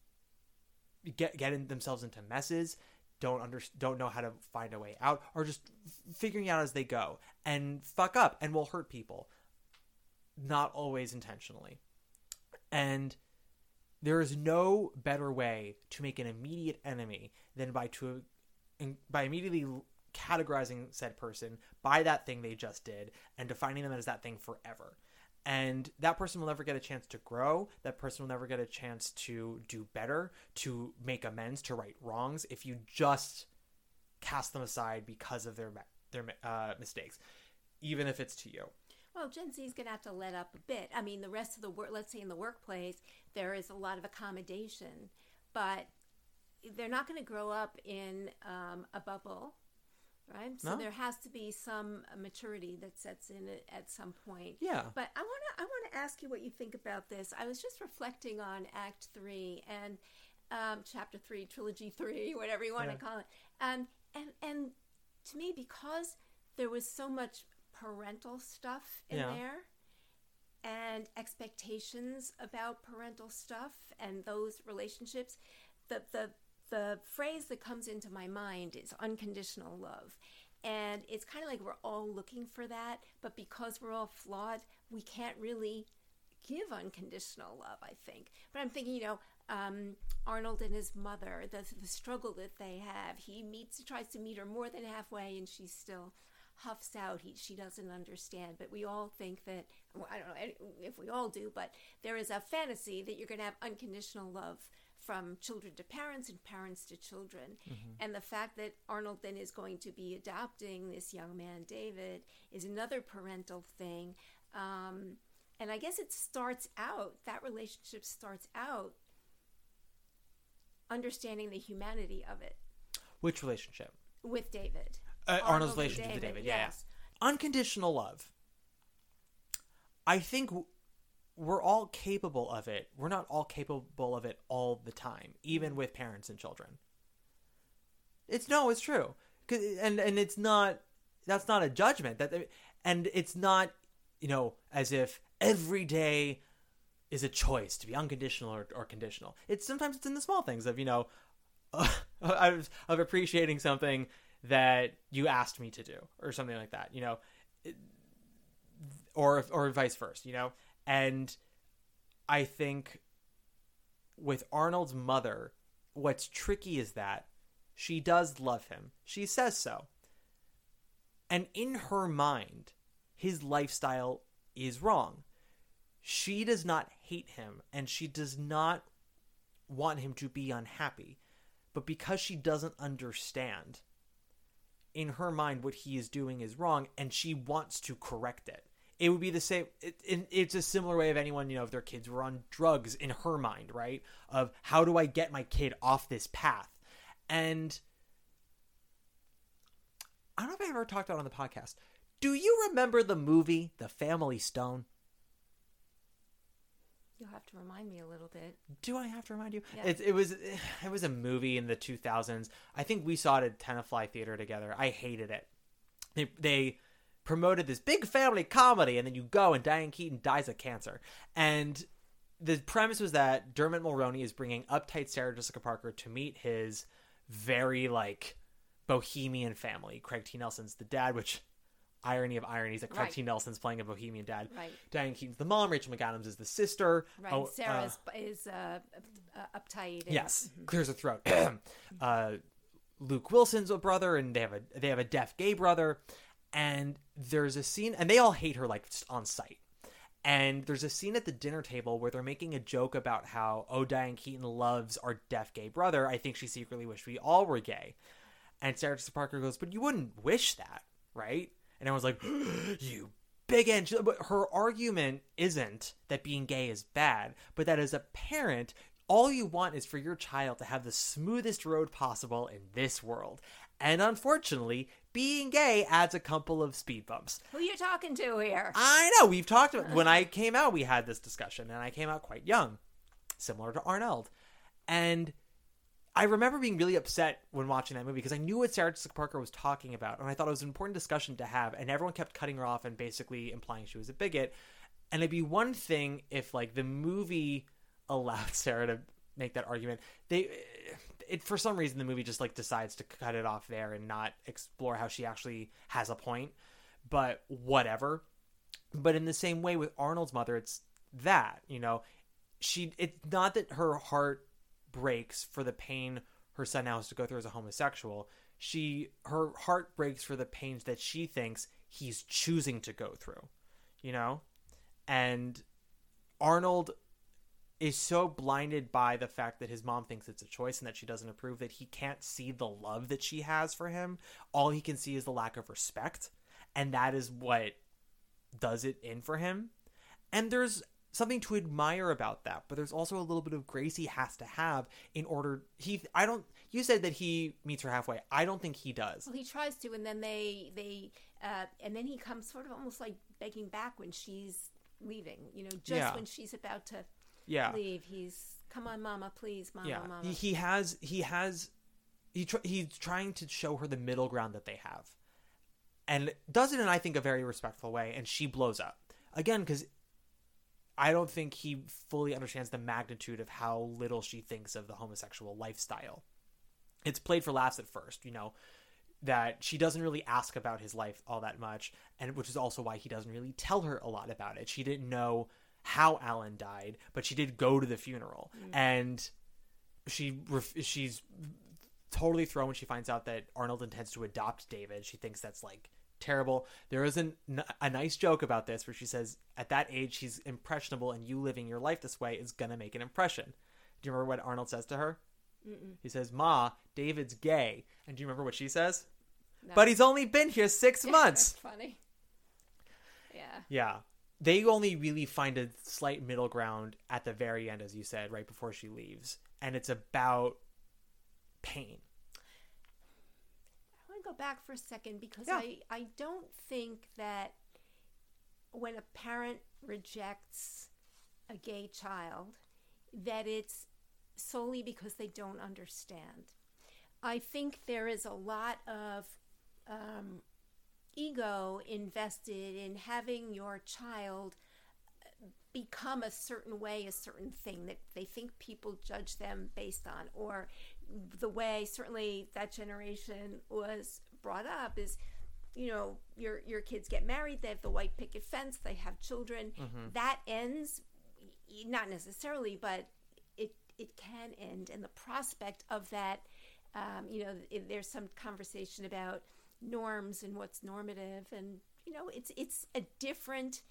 getting themselves into messes, don't know how to find a way out, or just figuring out as they go, and fuck up and will hurt people, not always intentionally. And there is no better way to make an immediate enemy than by immediately categorizing said person by that thing they just did and defining them as that thing forever. And that person will never get a chance to grow. That person will never get a chance to do better, to make amends, to right wrongs, if you just cast them aside because of their mistakes, even if it's to you. Well, Gen Z is going to have to let up a bit. I mean, the rest of the work, let's say in the workplace, there is a lot of accommodation, but they're not going to grow up in a bubble. Right, so there has to be some maturity that sets in at some point. Yeah. But I want to ask you what you think about this. I was just reflecting on Act 3 and Chapter 3, Trilogy 3, whatever you want to call it. And to me, because there was so much parental stuff in there, and expectations about parental stuff and those relationships, the phrase that comes into my mind is unconditional love. And it's kind of like we're all looking for that, but because we're all flawed, we can't really give unconditional love, I think. But I'm thinking, Arnold and his mother, the struggle that they have. He tries to meet her more than halfway, and she still huffs out. She doesn't understand. But we all think that, well, I don't know if we all do, but there is a fantasy that you're going to have unconditional love from children to parents and parents to children. Mm-hmm. And the fact that Arnold then is going to be adopting this young man, David, is another parental thing. And I guess that relationship starts out understanding the humanity of it. Which relationship? With David. Arnold's relationship with David, yes. Yeah. Unconditional love. I think we're all capable of it. We're not all capable of it all the time, even with parents and children. It's true. And it's not, that's not a judgment. And it's not, as if every day is a choice to be unconditional or conditional. Sometimes it's in the small things of, of appreciating something that you asked me to do or something like that, or vice versa, And I think with Arnold's mother, what's tricky is that she does love him. She says so. And in her mind, his lifestyle is wrong. She does not hate him, and she does not want him to be unhappy. But because she doesn't understand, in her mind, what he is doing is wrong, and she wants to correct it. It would be the same. It's a similar way of anyone, if their kids were on drugs, in her mind, right? Of how do I get my kid off this path? And I don't know if I ever talked about it on the podcast. Do you remember the movie The Family Stone? You'll have to remind me a little bit. Do I have to remind you? Yeah. It was a movie in the 2000s. I think we saw it at Tenafly Theater together. I hated it. They promoted this big family comedy, and then you go and Diane Keaton dies of cancer. And the premise was that Dermot Mulroney is bringing uptight Sarah Jessica Parker to meet his very, bohemian family. Craig T. Nelson's the dad, which, irony of ironies, that Craig T. Nelson's playing a bohemian dad. Right. Diane Keaton's the mom. Rachel McAdams is the sister. Right. Sarah is uptight. Yes. Clears her throat. Luke Wilson's a brother, and they have a deaf gay brother. And there's a scene, and they all hate her, just on sight. And there's a scene at the dinner table where they're making a joke about how, Diane Keaton loves our deaf gay brother. I think she secretly wished we all were gay. And Sarah Jessica Parker goes, but you wouldn't wish that. right? And everyone's like, you bigot. But her argument isn't that being gay is bad, but that as a parent, all you want is for your child to have the smoothest road possible in this world. And unfortunately, being gay adds a couple of speed bumps. Who are you talking to here? I know. We've talked about, when I came out, we had this discussion, and I came out quite young, similar to Arnold. And I remember being really upset when watching that movie because I knew what Sarah Jessica Parker was talking about, and I thought it was an important discussion to have, and everyone kept cutting her off and basically implying she was a bigot. And it'd be one thing if, like, the movie allowed Sarah to make that argument. For some reason, the movie just, like, decides to cut it off there and not explore how she actually has a point. But whatever. But in the same way with Arnold's mother, it's that, you know, it's not that her heart breaks for the pain her son now has to go through as a homosexual. Her heart breaks for the pains that she thinks he's choosing to go through, you know? And Arnold is so blinded by the fact that his mom thinks it's a choice and that she doesn't approve that he can't see the love that she has for him. All he can see is the lack of respect. And that is what does it in for him. And there's something to admire about that, but there's also a little bit of grace he has to have in order. You said that he meets her halfway. I don't think he does. Well, he tries to, and then and then he comes sort of almost like begging back when she's leaving, you know, just when she's about to leave. He's, come on, mama, please, mama, mama. He's trying to show her the middle ground that they have, and does it in, I think, a very respectful way, and she blows up. Again, because I don't think he fully understands the magnitude of how little she thinks of the homosexual lifestyle. It's played for laughs at first, you know, that she doesn't really ask about his life all that much, and which is also why he doesn't really tell her a lot about it. She didn't know how Alan died, but she did go to the funeral, and she's totally thrown when she finds out that Arnold intends to adopt David. She thinks that's, like, terrible. There is a nice joke about this where she says, at that age, he's impressionable, and you living your life this way is gonna make an impression. Do you remember what Arnold says to her? Mm-mm. He says, Ma, David's gay. And do you remember what she says? No. But he's only been here 6 months. That's funny. Yeah. They only really find a slight middle ground at the very end, as you said, right before she leaves. And it's about pain. I want to go back for a second because I don't think that when a parent rejects a gay child, that it's solely because they don't understand. I think there is a lot of ego invested in having your child become a certain way, a certain thing that they think people judge them based on, or the way certainly that generation was brought up is, you know, your kids get married, they have the white picket fence, they have children. That ends, not necessarily, but it can end, and the prospect of that, you know, there's some conversation about norms and what's normative, and you know, it's a different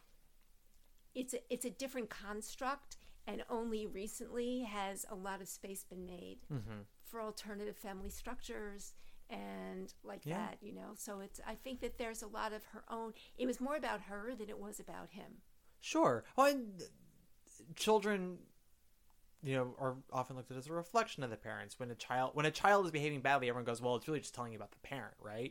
construct, and only recently has a lot of space been made for alternative family structures and that, you know. So I think that there's a lot of her own. It was more about her than it was about him. Sure. Well, and children, you know, are often looked at as a reflection of the parents. When a child is behaving badly, everyone goes, well, it's really just telling you about the parent, right?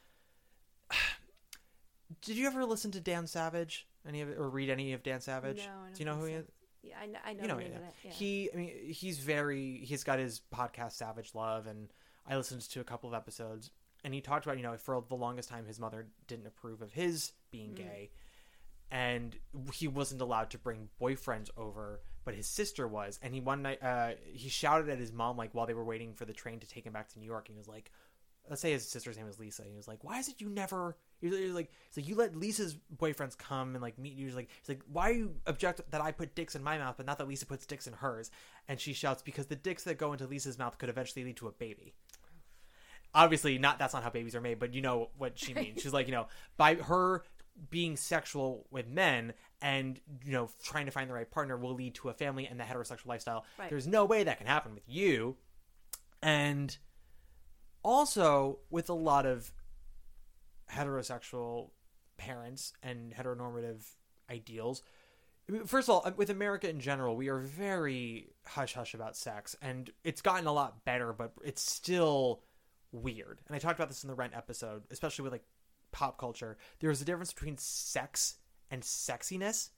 Did you ever listen to Dan Savage? Or read any of Dan Savage? No, I don't. Do you know who he is? Yeah, I know. You know, the name of that. Yeah. He's got his podcast Savage Love, and I listened to a couple of episodes, and he talked about, you know, for the longest time his mother didn't approve of his being gay, and he wasn't allowed to bring boyfriends over, but his sister was. And one night he shouted at his mom, like, while they were waiting for the train to take him back to New York, and he was like, let's say his sister's name was Lisa, and he was like, why is it you never, he's like, you let Lisa's boyfriends come and like meet you. He's like, why you object that I put dicks in my mouth but not that Lisa puts dicks in hers? And she shouts, because the dicks that go into Lisa's mouth could eventually lead to a baby. Obviously that's not how babies are made, but you know what she means. She's like, you know, by her being sexual with men and, you know, trying to find the right partner will lead to a family and the heterosexual lifestyle. Right. There's no way that can happen with you. And also with a lot of heterosexual parents and heteronormative ideals. First of all, with America in general, we are very hush-hush about sex, and it's gotten a lot better, but it's still weird. And I talked about this in the Rent episode, especially with like pop culture. There's a difference between sex and sexiness.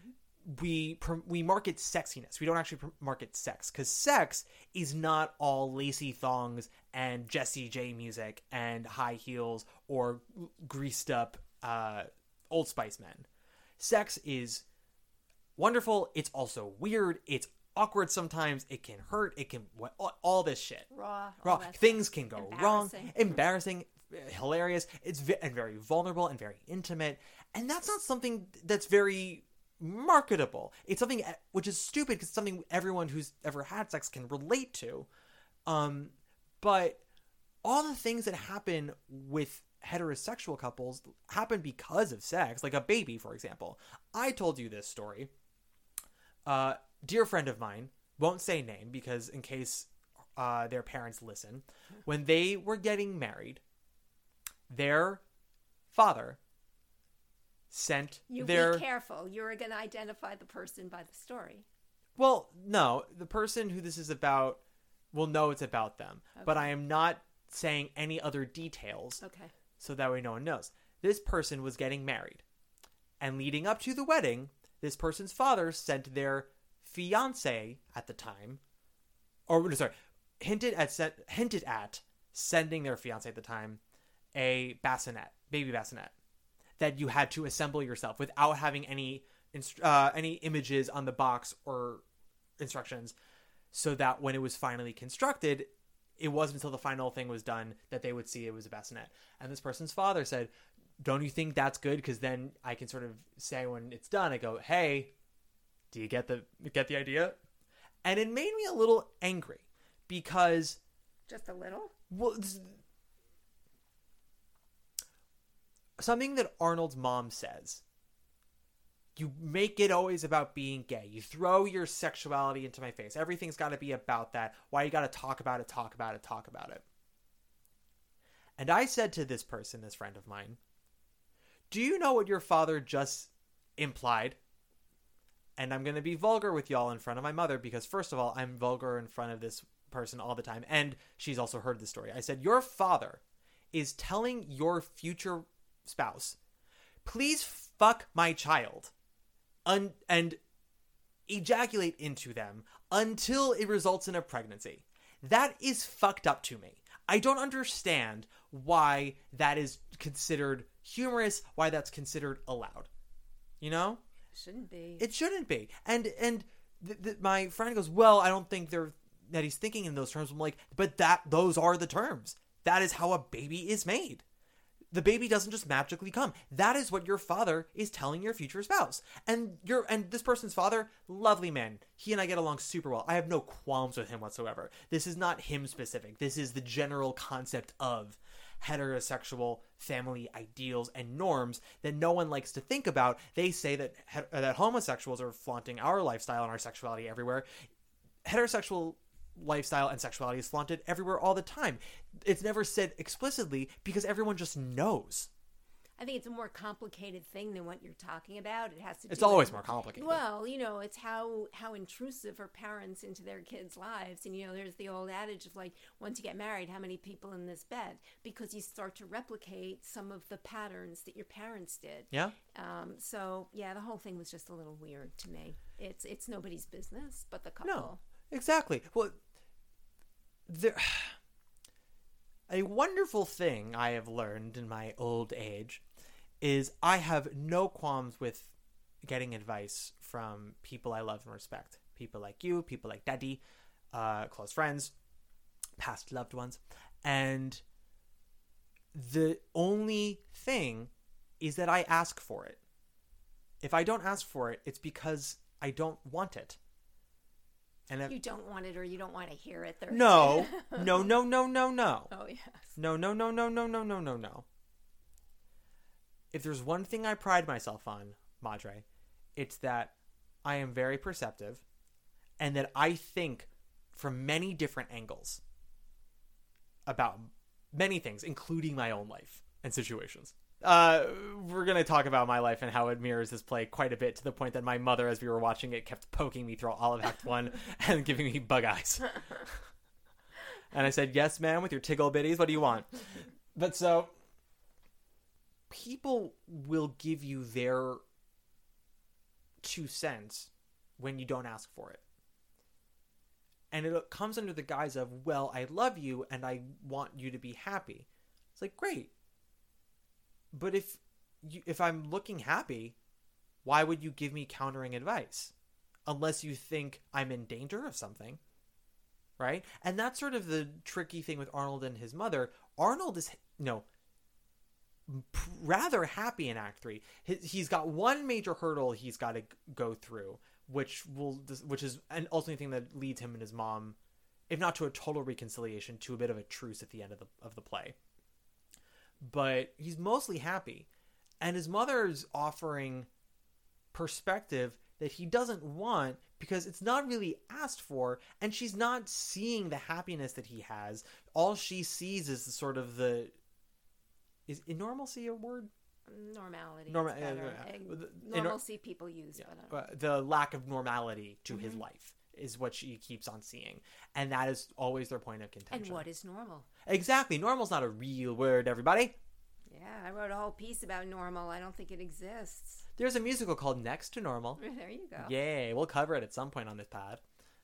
We market sexiness. We don't actually market sex, because sex is not all lacy thongs and Jessie J music and high heels or greased up Old Spice men. Sex is wonderful. It's also weird. It's awkward sometimes. It can hurt. It can all this shit. Raw. Things can go wrong. Embarrassing. Hilarious. It's very vulnerable and very intimate. And that's not something that's very marketable. It's something which is stupid, because it's something everyone who's ever had sex can relate to. But all the things that happen with heterosexual couples happen because of sex, like a baby, for example. I told you this story. Dear friend of mine, won't say name because in case their parents listen, when they were getting married, their father sent Be careful. You're going to identify the person by the story. Well, no, the person who this is about will know it's about them, but I am not saying any other details. Okay. So that way no one knows. This person was getting married, and leading up to the wedding, this person's father sent their fiance at the time, hinted at sending their fiance at the time a baby bassinet that you had to assemble yourself without having any images on the box or instructions, so that when it was finally constructed, it wasn't until the final thing was done that they would see it was a bassinet. And this person's father said, don't you think that's good? Because then I can sort of say when it's done, I go, hey, do you get the idea? And it made me a little angry, because... Just a little? Well, something that Arnold's mom says. You make it always about being gay. You throw your sexuality into my face. Everything's got to be about that. Why you got to talk about it. And I said to this person, this friend of mine, do you know what your father just implied? And I'm going to be vulgar with y'all in front of my mother, because first of all, I'm vulgar in front of this person all the time. And she's also heard the story. I said, your father is telling your future spouse, please fuck my child and ejaculate into them until it results in a pregnancy. That is fucked up to me. I don't understand why that is considered humorous, why that's considered allowed. You know? Shouldn't be. It shouldn't be. And my friend goes, well, I don't think that he's thinking in those terms. I'm like, but those are the terms. That is how a baby is made. The baby doesn't just magically come. That is what your father is telling your future spouse. And this person's father, lovely man. He and I get along super well. I have no qualms with him whatsoever. This is not him specific. This is the general concept of heterosexual family ideals and norms that no one likes to think about. They say that homosexuals are flaunting our lifestyle and our sexuality everywhere. Heterosexual lifestyle and sexuality is flaunted everywhere all the time. It's never said explicitly because everyone just knows. I think it's a more complicated thing than what you're talking about. It has to. It's always more complicated. Well, it's how intrusive are parents into their kids' lives, and there's the old adage of like, once you get married, how many people in this bed? Because you start to replicate some of the patterns that your parents did. Yeah. So yeah, the whole thing was just a little weird to me. It's nobody's business but the couple. No, exactly. Well, a wonderful thing I have learned in my old age is I have no qualms with getting advice from people I love and respect. People like you, people like Daddy, close friends, past loved ones. And the only thing is that I ask for it. If I don't ask for it, it's because I don't want it. And you don't want it, or you don't want to hear it. No. Oh, yes. No. If there's one thing I pride myself on, Madre, it's that I am very perceptive and that I think from many different angles about many things, including my own life and situations. we're going to talk about my life and how it mirrors this play quite a bit, to the point that my mother, as we were watching it, kept poking me through all of Act 1 and giving me bug eyes. And I said, yes, ma'am, with your tickle bitties, what do you want? But so, people will give you their 2 cents when you don't ask for it. And it comes under the guise of, well, I love you and I want you to be happy. It's like, great. But if I'm looking happy, why would you give me countering advice? Unless you think I'm in danger of something, right? And that's sort of the tricky thing with Arnold and his mother. Arnold is, rather happy in Act 3. He's got one major hurdle he's got to go through, which is an ultimate thing that leads him and his mom, if not to a total reconciliation, to a bit of a truce at the end of the play. But he's mostly happy, and his mother's offering perspective that he doesn't want because it's not really asked for, and she's not seeing the happiness that he has. All she sees is the sort of is normalcy a word? Normality. Normalcy people use. Yeah. But the lack of normality to his life is what she keeps on seeing. And that is always their point of contention. And what is normal? Exactly. Normal's not a real word, everybody. Yeah, I wrote a whole piece about normal. I don't think it exists. There's a musical called Next to Normal. There you go. Yay, we'll cover it at some point on this pod.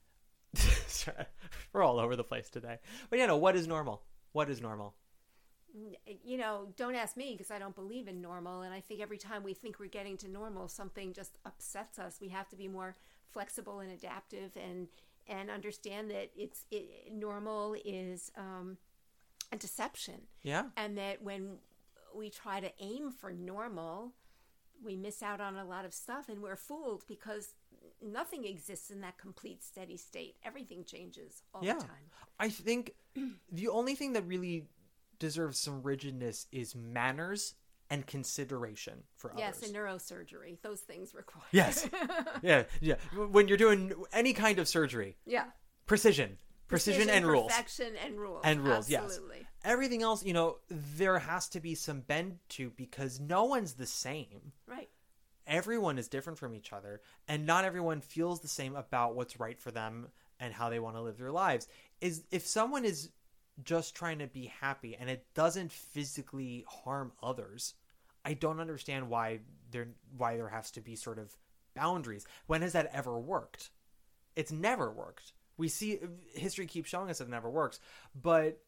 We're all over the place today. But what is normal? What is normal? Don't ask me, because I don't believe in normal. And I think every time we think we're getting to normal, something just upsets us. We have to be more flexible and adaptive and understand that normal is a deception. Yeah. And that when we try to aim for normal, we miss out on a lot of stuff, and we're fooled because nothing exists in that complete steady state. Everything changes all the time. I think the only thing that really deserves some rigidness is manners and consideration for others. Yes, and neurosurgery. Those things require. Yes. Yeah. When you're doing any kind of surgery. Yeah. Precision and rules. Perfection and rules. And rules, Absolutely. Yes. Everything else, there has to be some bend to, because no one's the same. Right. Everyone is different from each other, and not everyone feels the same about what's right for them and how they want to live their lives. If someone is just trying to be happy and it doesn't physically harm others, I don't understand why there has to be sort of boundaries. When has that ever worked? It's never worked. We see history keeps showing us it never works, but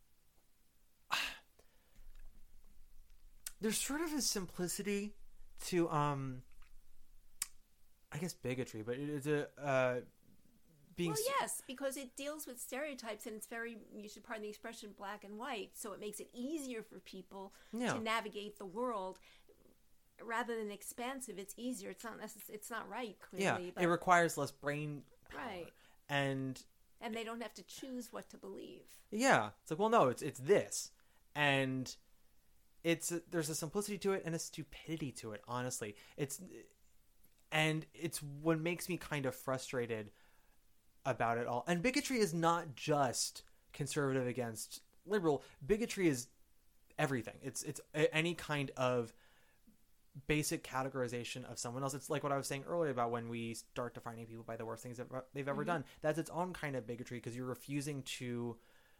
there's sort of a simplicity to I guess bigotry, but it's yes, because it deals with stereotypes, and it's very, you should pardon the expression, black and white. So it makes it easier for people to navigate the world. Rather than expansive, it's easier. It's not it's not right, clearly. Yeah, but it requires less brain power. Right. And they don't have to choose what to believe. Yeah. It's like, well, no, it's this. And there's a simplicity to it and a stupidity to it, honestly. It's what makes me kind of frustrated about it all. And bigotry is not just conservative against liberal. Bigotry is everything. It's any kind of basic categorization of someone else. It's like what I was saying earlier about when we start defining people by the worst things that they've ever done. That's its own kind of bigotry, because you're refusing to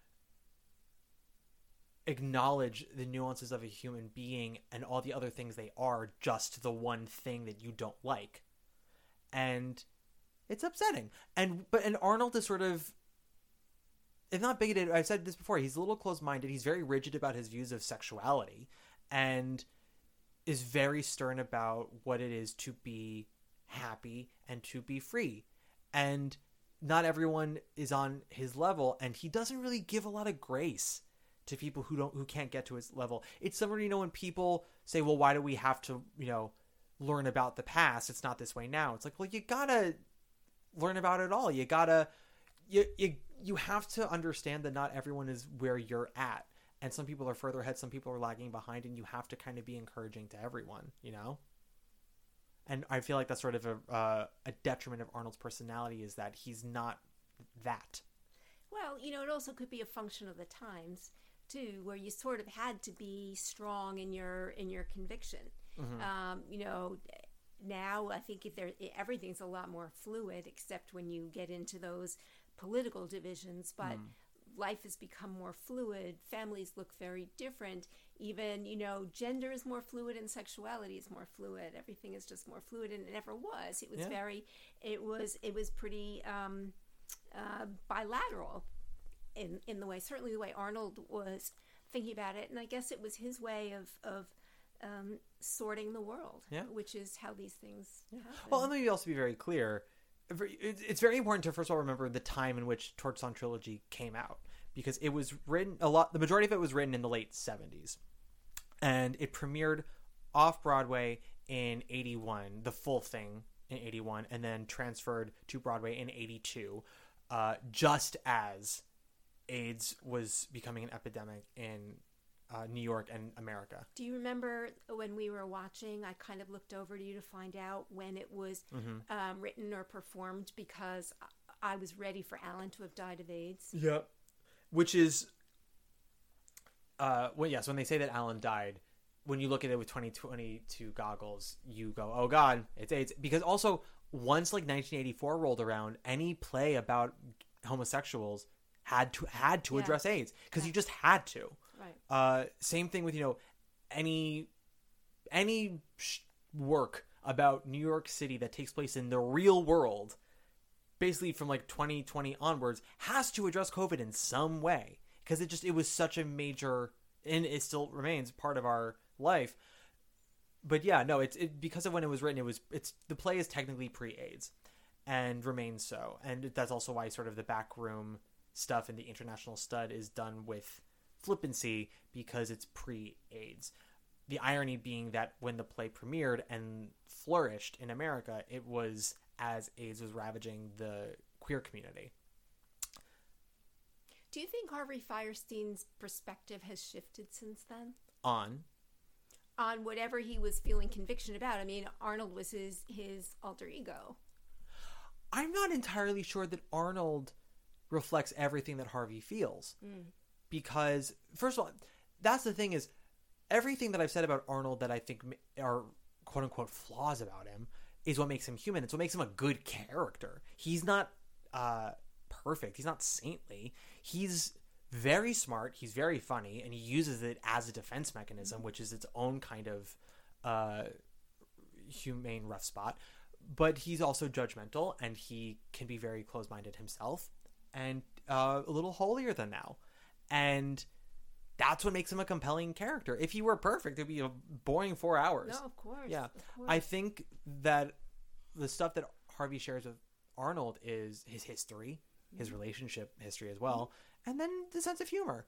acknowledge the nuances of a human being and all the other things they are, just the one thing that you don't like. And it's upsetting. And Arnold is sort of, if not bigoted, I've said this before, he's a little closed-minded. He's very rigid about his views of sexuality, and is very stern about what it is to be happy and to be free. And not everyone is on his level, and he doesn't really give a lot of grace to people who can't get to his level. It's similar, when people say, well, why do we have to, learn about the past? It's not this way now. It's like, well, you gotta learn about it all. You gotta, you have to understand that not everyone is where you're at. And some people are further ahead, some people are lagging behind, and you have to kind of be encouraging to everyone, And I feel like that's sort of a detriment of Arnold's personality, is that he's not that. Well, it also could be a function of the times. too, where you sort of had to be strong in your conviction. Now I think everything's a lot more fluid, except when you get into those political divisions. But life has become more fluid. Families look very different. Even, gender is more fluid and sexuality is more fluid. Everything is just more fluid, and it never was. It was it was pretty bilateral in the way, certainly the way Arnold was thinking about it. And I guess it was his way of sorting the world, which is how these things happen. Well, let me also be very clear. It's very important to first of all remember the time in which Torch Song Trilogy came out, because it was written the majority of it was written in the late 70s, and it premiered off Broadway in 81, the full thing in 81, and then transferred to Broadway in 82, just as AIDS was becoming an epidemic in New York and America. Do you remember when we were watching, I kind of looked over to you to find out when it was written or performed, because I was ready for Alan to have died of AIDS. Yeah. Which is, when they say that Alan died, when you look at it with 2022 goggles, you go, oh God, it's AIDS. Because also, once 1984 rolled around, any play about homosexuals had to address AIDS, because you just had to. Right. Same thing with any work about New York City that takes place in the real world, basically from 2020 onwards, has to address COVID in some way, because it was such a major, and it still remains part of our life. But yeah, no, it's because of when it was written, the play is technically pre-AIDS and remains so, and that's also why sort of the backroom stuff in the International Stud is done with flippancy, because it's pre-AIDS. The irony being that when the play premiered and flourished in America, it was as AIDS was ravaging the queer community. Do you think Harvey Fierstein's perspective has shifted since then? On whatever he was feeling conviction about? I mean, Arnold was his alter ego. I'm not entirely sure that Arnold reflects everything that Harvey feels. Because, first of all, that's the thing, is everything that I've said about Arnold that I think are quote-unquote flaws about him is what makes him human. It's what makes him a good character. He's not perfect. He's not saintly. He's very smart. He's very funny, and he uses it as a defense mechanism, which is its own kind of humane rough spot. But he's also judgmental, and he can be very close-minded himself, and a little holier than thou. And that's what makes him a compelling character. If he were perfect, it'd be a boring 4 hours. No, of course. Yeah. Of course. I think that the stuff that Harvey shares with Arnold is his history, his relationship history as well, and then the sense of humor.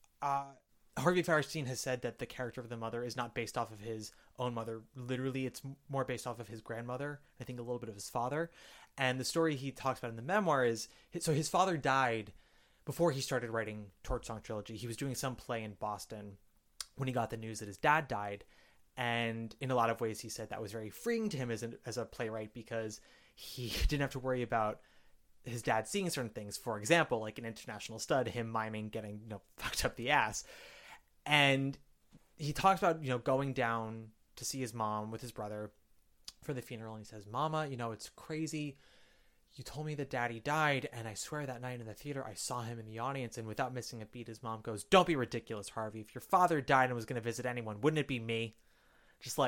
Harvey Fierstein has said that the character of the mother is not based off of his own mother. Literally, it's more based off of his grandmother, I think a little bit of his father. And the story he talks about in the memoir is, so his father died before he started writing Torch Song Trilogy. He was doing some play in Boston when he got the news that his dad died. And in a lot of ways, he said that was very freeing to him as a playwright, because he didn't have to worry about his dad seeing certain things. For example, like an International Stud, him miming getting fucked up the ass. And he talks about, going down to see his mom with his brother for the funeral. And he says, Mama, it's crazy. You told me that Daddy died, and I swear that night in the theater, I saw him in the audience, and without missing a beat, his mom goes, don't be ridiculous, Harvey. If your father died and was going to visit anyone, wouldn't it be me? Just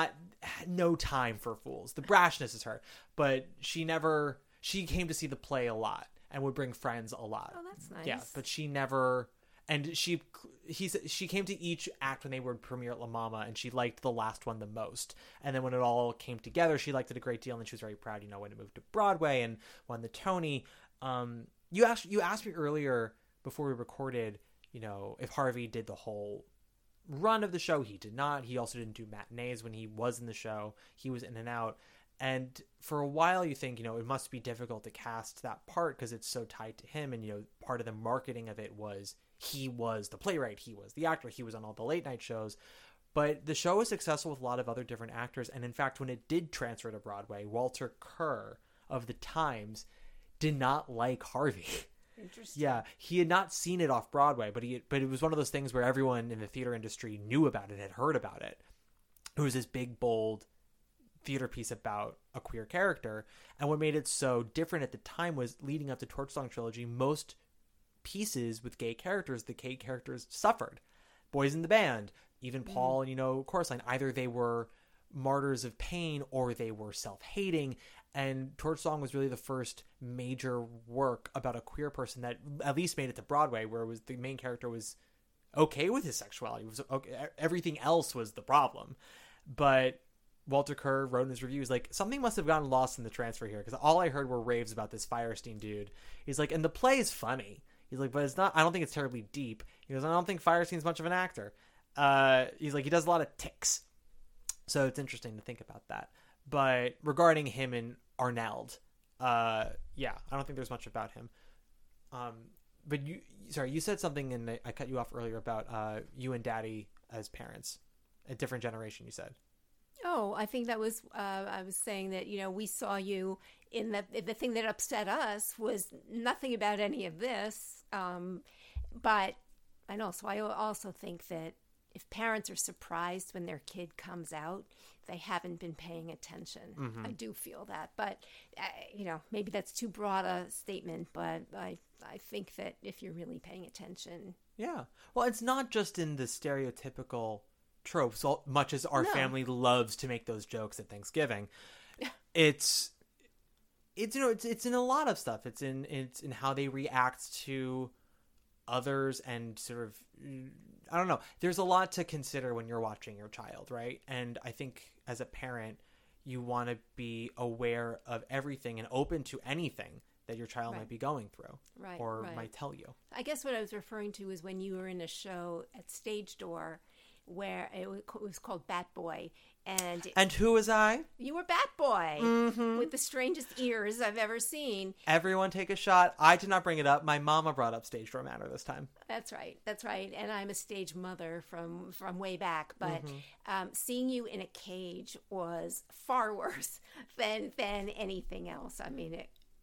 no time for fools. The brashness is her. But she came to see the play a lot and would bring friends a lot. Oh, that's nice. Yeah, but she never, and she came to each act when they would premiere at La Mama, and she liked the last one the most. And then when it all came together, she liked it a great deal, and she was very proud, when it moved to Broadway and won the Tony. You asked me earlier before we recorded, if Harvey did the whole run of the show. He did not. He also didn't do matinees when he was in the show. He was in and out. And for a while you think, it must be difficult to cast that part because it's so tied to him. And, part of the marketing of it was he was the playwright, he was the actor, he was on all the late night shows. But the show was successful with a lot of other different actors. And in fact, when it did transfer to Broadway, Walter Kerr of the Times did not like Harvey. Interesting. Yeah, he had not seen it off Broadway, but it was one of those things where everyone in the theater industry knew about it, had heard about it. It was this big, bold theater piece about a queer character. And what made it so different at the time was, leading up to Torchsong Trilogy, most pieces with gay characters, the gay characters suffered. Boys in the Band, even Paul and, Chorus Line, either they were martyrs of pain or they were self-hating. And Torchsong was really the first major work about a queer person that at least made it to Broadway, where it was the main character was okay with his sexuality. It was okay. Everything else was the problem. But Walter Kerr wrote in his reviews, like, something must have gotten lost in the transfer here, because all I heard were raves about this Firestein dude. He's like, and the play is funny. He's like, but it's not, I don't think it's terribly deep. He goes, I don't think Firestein's much of an actor. He's like, he does a lot of tics. So it's interesting to think about that. But regarding him and Arneld, I don't think there's much about him. But you said something, and I cut you off earlier about you and Daddy as parents, a different generation, you said. Oh, I think that was, I was saying that, we saw you in the thing that upset us was nothing about any of this. But I know, so I also think that if parents are surprised when their kid comes out, they haven't been paying attention. Mm-hmm. I do feel that. But, maybe that's too broad a statement, but I think that if you're really paying attention. Yeah. Well, it's not just in the stereotypical tropes, so much as our family loves to make those jokes at Thanksgiving. It's in a lot of stuff. It's in how they react to others, and sort of, I don't know. There's a lot to consider when you're watching your child, right? And I think as a parent, you want to be aware of everything and open to anything that your child might be going through, or might tell you. I guess what I was referring to is when you were in a show at Stage Door, where it was called Bat Boy. And who was I? You were Bat Boy, with the strangest ears I've ever seen. Everyone take a shot. I did not bring it up. My mama brought up Stage Door Manor this time. That's right. And I'm a stage mother from way back. But seeing you in a cage was far worse than anything else. I mean,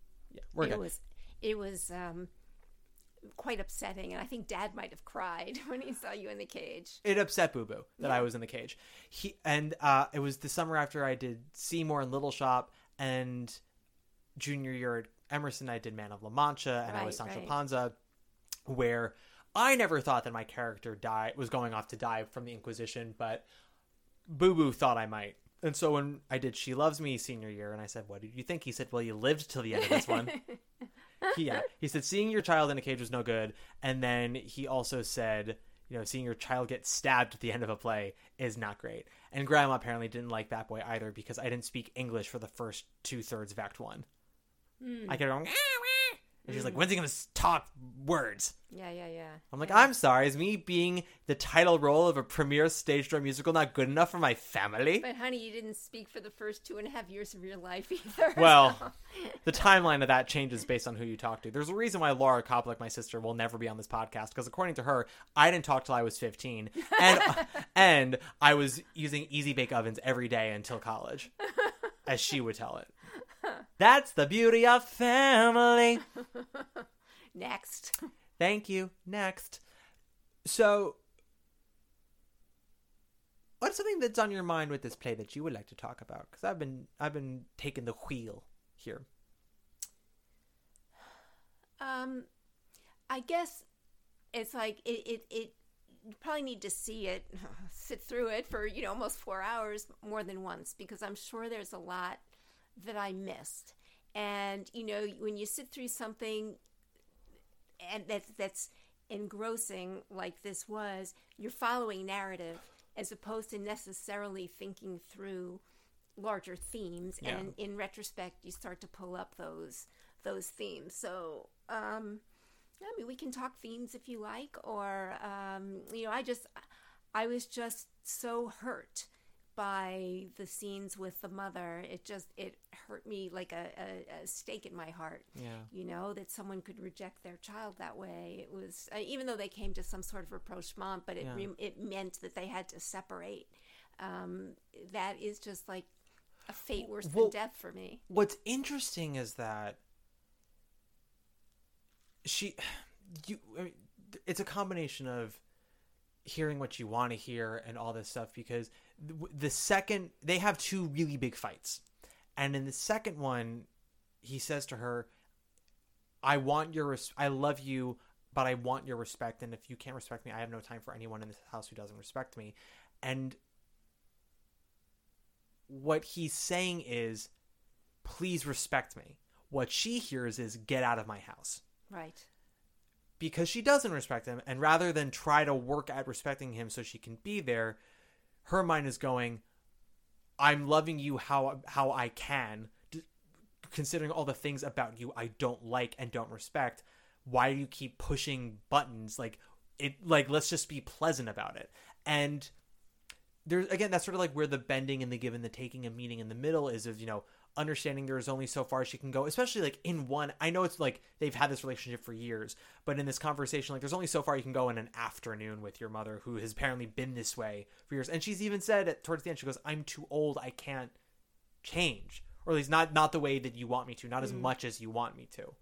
it was quite upsetting, and I think Dad might have cried when he saw you in the cage. It upset Boo Boo that I was in the cage. It was the summer after I did Seymour and Little Shop, and junior year at Emerson I did Man of La Mancha, and I was Sancho Panza, where I never thought that my character was going off to die from the Inquisition, but Boo Boo thought I might. And so when I did She Loves Me senior year, and I said, what did you think? He said, well, you lived till the end of this one. He said, seeing your child in a cage was no good. And then he also said, seeing your child get stabbed at the end of a play is not great. And Grandma apparently didn't like Bat Boy either, because I didn't speak English for the first 2/3 of Act 1. I kept going, and she's like, when's he going to talk words? Yeah. I'm like, I'm sorry. Is me being the title role of a premier stage door musical not good enough for my family? But honey, you didn't speak for the first 2.5 years of your life either. Well, the timeline of that changes based on who you talk to. There's a reason why Laura Koplik, my sister, will never be on this podcast, because according to her, I didn't talk till I was 15. And I was using Easy Bake Ovens every day until college, as she would tell it. That's the beauty of family. Next. Thank you. Next. So, what's something that's on your mind with this play that you would like to talk about? Because I've been taking the wheel here. I guess it's like it you probably need to see it, sit through it for almost 4 hours more than once, because I'm sure there's a lot that I missed. And when you sit through something and that's engrossing like this was, you're following narrative as opposed to necessarily thinking through larger themes. Yeah. And in retrospect, you start to pull up those themes. So, we can talk themes if you like, or I was just so hurt by the scenes with the mother. It hurt me like a stake in my heart. Yeah. That someone could reject their child that way. It was, even though they came to some sort of rapprochement, but it meant that they had to separate. That is just like a fate worse than death for me. What's interesting is that it's a combination of hearing what you want to hear and all this stuff, because the second they have two really big fights, and in the second one, he says to her, I love you, but I want your respect, and if you can't respect me, I have no time for anyone in this house who doesn't respect me. And what he's saying is, please respect me. What she hears is, get out of my house. Right. Because she doesn't respect him, and rather than try to work at respecting him so she can be there, her mind is going, I'm loving you how I can, considering all the things about you I don't like and don't respect. Why do you keep pushing buttons? Let's just be pleasant about it. And there's, again, that's sort of like where the bending and the give and the taking and meeting in the middle is, of, understanding there's only so far she can go, especially like in one, I know it's like they've had this relationship for years, but in this conversation, like, there's only so far you can go in an afternoon with your mother, who has apparently been this way for years. And she's even said towards the end, she goes, I'm too old, I can't change, or at least not the way that you want me to, not as much as you want me to.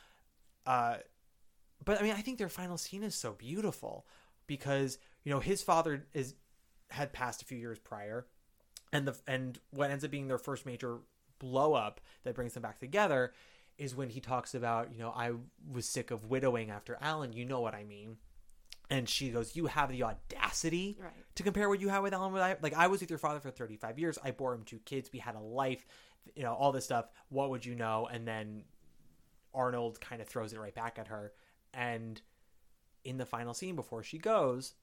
But I mean, I think their final scene is so beautiful because, his father had passed a few years prior, and what ends up being their first major blow up that brings them back together is when he talks about, I was sick of widowing after Alan, you know what I mean. And she goes, you have the audacity to compare what you have with Alan. Like, I was with your father for 35 years. I bore him 2 kids. We had a life, all this stuff. What would you know? And then Arnold kind of throws it right back at her. And in the final scene before she goes,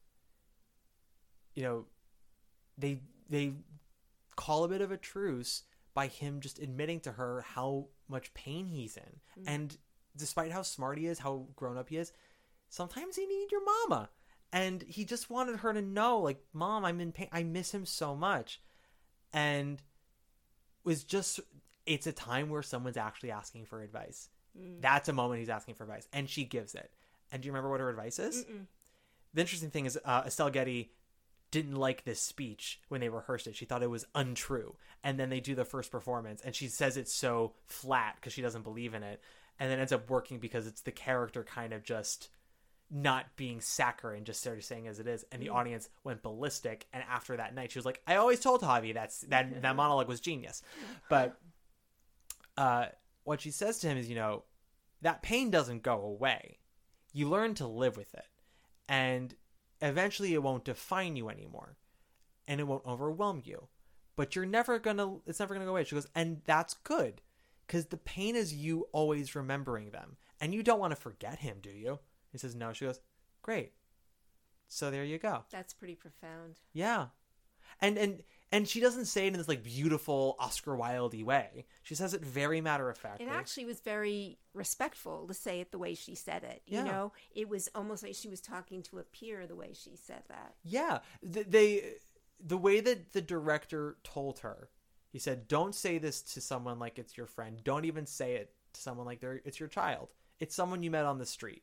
they call a bit of a truce by him just admitting to her how much pain he's in. And despite how smart he is, how grown up he is, sometimes you need your mama. And he just wanted her to know, like, Mom, I'm in pain. I miss him so much. And it's a time where someone's actually asking for advice. That's a moment he's asking for advice. And she gives it. And do you remember what her advice is? The interesting thing is Estelle Getty didn't like this speech when they rehearsed it. She thought it was untrue. And then they do the first performance, and she says it's so flat because she doesn't believe in it. And then ends up working because it's the character kind of just not being saccharine, just sort of saying as it is. And the audience went ballistic. And after that night, she was like, I always told Javi that monologue was genius. But what she says to him is, that pain doesn't go away. You learn to live with it. And eventually it won't define you anymore. And it won't overwhelm you. But it's never going to go away. She goes, and that's good. Because the pain is you always remembering them. And you don't want to forget him, do you? He says, no. She goes, great. So there you go. That's pretty profound. Yeah. And she doesn't say it in this like beautiful Oscar Wilde-y way. She says it very matter-of-factly. It actually was very respectful to say it the way she said it. Yeah. It was almost like she was talking to a peer the way she said that. Yeah. The way that the director told her, he said, don't say this to someone like it's your friend. Don't even say it to someone like it's your child. It's someone you met on the street.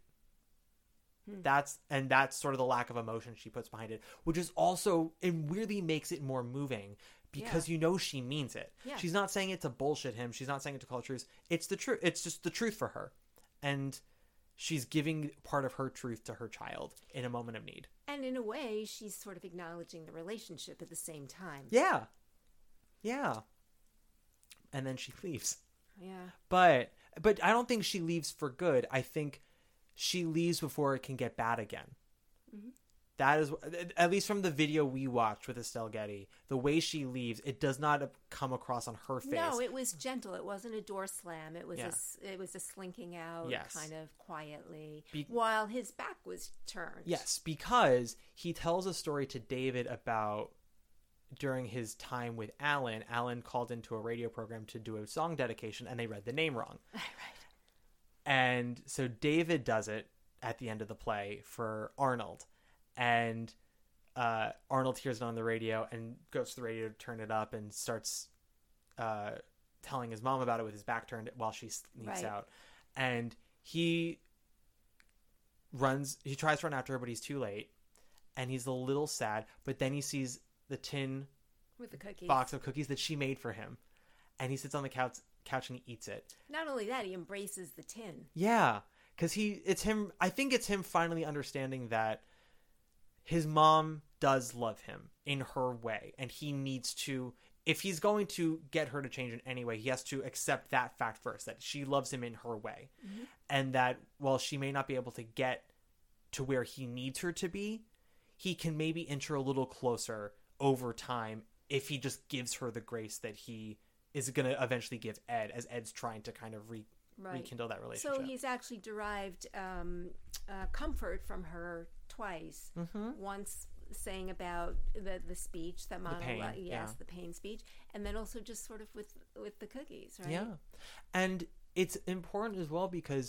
That's sort of the lack of emotion she puts behind it, which is also, it weirdly makes it more moving because she means it. Yeah. She's not saying it to bullshit him. She's not saying it to call truth. It's the truth. It's just the truth for her. And she's giving part of her truth to her child in a moment of need. And in a way, she's sort of acknowledging the relationship at the same time. Yeah. Yeah. And then she leaves. Yeah. But I don't think she leaves for good. I think she leaves before it can get bad again. Mm-hmm. That is, at least from the video we watched with Estelle Getty, the way she leaves, it does not come across on her face. No, it was gentle. It wasn't a door slam. It was a slinking out, kind of quietly, while his back was turned. Yes, because he tells a story to David about during his time with Alan. Alan called into a radio program to do a song dedication, and they read the name wrong. Right. And so David does it at the end of the play for Arnold. And Arnold hears it on the radio and goes to the radio to turn it up and starts telling his mom about it with his back turned while she sneaks out. And he tries to run after her, but he's too late. And he's a little sad. But then he sees the tin with the cookies. Box of cookies that she made for him. And he sits on the couch and he eats it. Not only that, he embraces the tin. Yeah, Because I think it's him finally understanding that his mom does love him in her way. And he needs to, if he's going to get her to change in any way, he has to accept that fact first, that she loves him in her way. Mm-hmm. And that while she may not be able to get to where he needs her to be, he can maybe inch her a little closer over time if he just gives her the grace that he is going to eventually give Ed, as Ed's trying to kind of rekindle that relationship. So he's actually derived comfort from her twice. Mm-hmm. Once saying about the speech, that monologue, the pain speech, and then also just sort of with the cookies, right? Yeah. And it's important as well because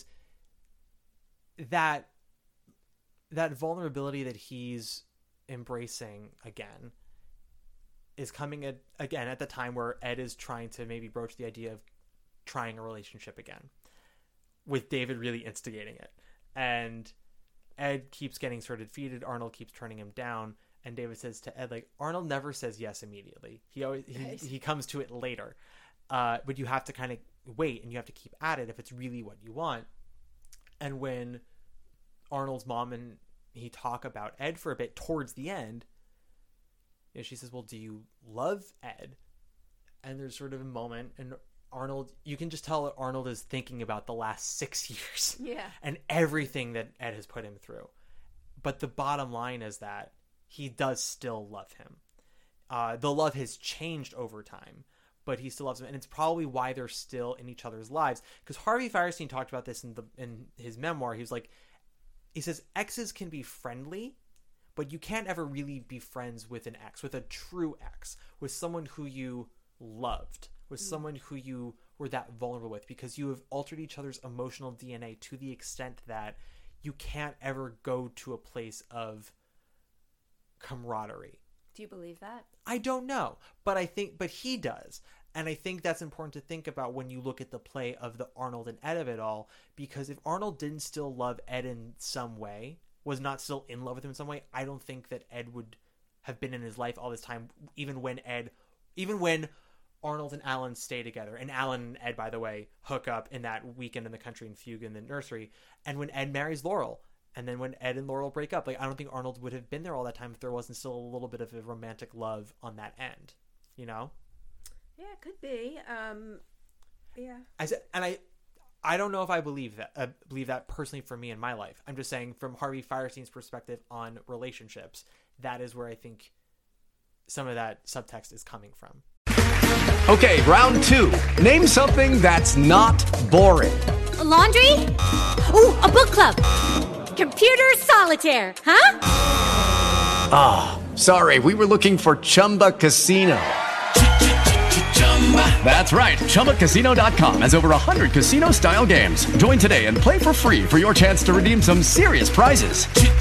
that vulnerability that he's embracing again is coming at the time where Ed is trying to maybe broach the idea of trying a relationship again, with David really instigating it. And Ed keeps getting sort of defeated. Arnold keeps turning him down. And David says to Ed, like, Arnold never says yes immediately. He comes to it later. But you have to kind of wait and you have to keep at it if it's really what you want. And when Arnold's mom and he talk about Ed for a bit towards the end, you know, she says, well, do you love Ed? And there's sort of a moment, and Arnold, you can just tell that Arnold is thinking about the last 6 years. Yeah. And everything that Ed has put him through. But the bottom line is that he does still love him. The love has changed over time, but he still loves him. And it's probably why they're still in each other's lives. Because Harvey Fierstein talked about this in his memoir. He says, exes can be friendly, but you can't ever really be friends with an ex, with a true ex, with someone who you loved, with someone who you were that vulnerable with, because you have altered each other's emotional DNA to the extent that you can't ever go to a place of camaraderie. Do you believe that? I don't know, but he does. And I think that's important to think about when you look at the play of the Arnold and Ed of it all, because if Arnold didn't still love Ed in some way, was not still in love with him in some way, I don't think that Ed would have been in his life all this time, even when Arnold and Alan stay together. And Alan and Ed, by the way, hook up in that weekend in the country and fugue in the nursery. And when Ed marries Laurel, and then when Ed and Laurel break up, I don't think Arnold would have been there all that time if there wasn't still a little bit of a romantic love on that end, you know? Yeah, it could be. Yeah. I don't know if I believe that personally for me in my life. I'm just saying from Harvey Fierstein's perspective on relationships, that is where I think some of that subtext is coming from. Okay, round two. Name something that's not boring. A laundry? Ooh, a book club. Computer solitaire, huh? Ah, sorry, we were looking for Chumba Casino. That's right. ChumbaCasino.com has over 100 casino-style games. Join today and play for free for your chance to redeem some serious prizes.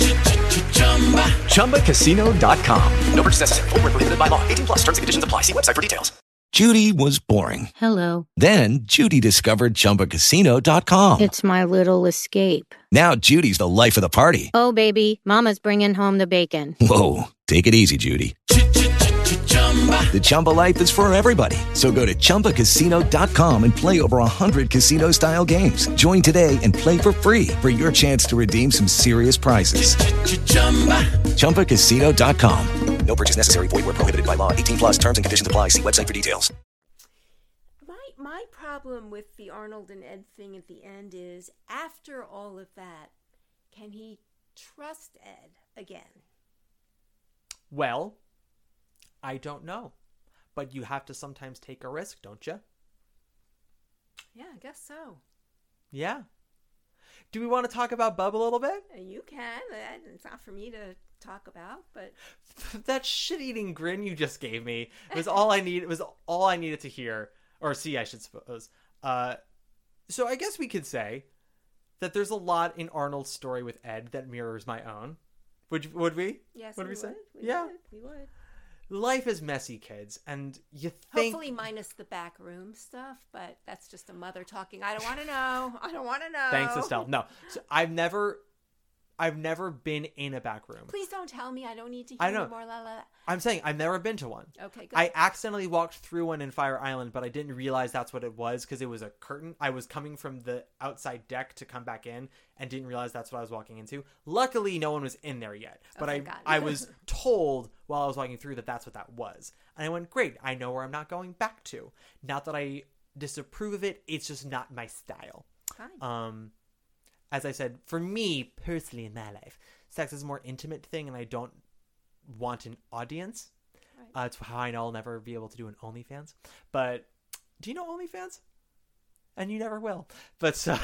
ChumbaCasino.com. No purchase necessary. Void where prohibited by law. 18+. Terms and conditions apply. See website for details. Judy was boring. Hello. Then Judy discovered ChumbaCasino.com. It's my little escape. Now Judy's the life of the party. Oh, baby, mama's bringing home the bacon. Whoa, take it easy, Judy. The Chumba life is for everybody. So go to ChumbaCasino.com and play over 100 casino-style games. Join today and play for free for your chance to redeem some serious prizes. ChumbaCasino.com. No purchase necessary. Void where prohibited by law. 18+. Terms and conditions apply. See website for details. My problem with the Arnold and Ed thing at the end is, after all of that, can he trust Ed again? Well, I don't know. But you have to sometimes take a risk, don't you? Yeah, I guess so. Yeah. Do we want to talk about Bub a little bit? You can. It's not for me to talk about, but that shit-eating grin you just gave me was all I need. It was all I needed to hear or see, I should suppose. So I guess we could say that there's a lot in Arnold's story with Ed that mirrors my own. Would we? Yes, would we say? Would. We would. Life is messy, kids, and you think... Hopefully minus the back room stuff, but that's just a mother talking. I don't want to know. Thanks, Estelle. No, so I've never I've never been in a back room. Please don't tell me. I don't need to hear I know. anymore. La, la, la. I'm saying I've never been to one. Okay, good. I accidentally walked through one in Fire Island, but I didn't realize that's what it was because it was a curtain. I was coming from the outside deck to come back in and didn't realize that's what I was walking into. Luckily, no one was in there yet. But I was told while I was walking through that that's what that was. And I went, great, I know where I'm not going back to. Not that I disapprove of it, it's just not my style. Fine. As I said, for me, personally in my life, sex is a more intimate thing and I don't want an audience. Right. It's how I know I'll never be able to do an OnlyFans. But do you know OnlyFans? And you never will. But so,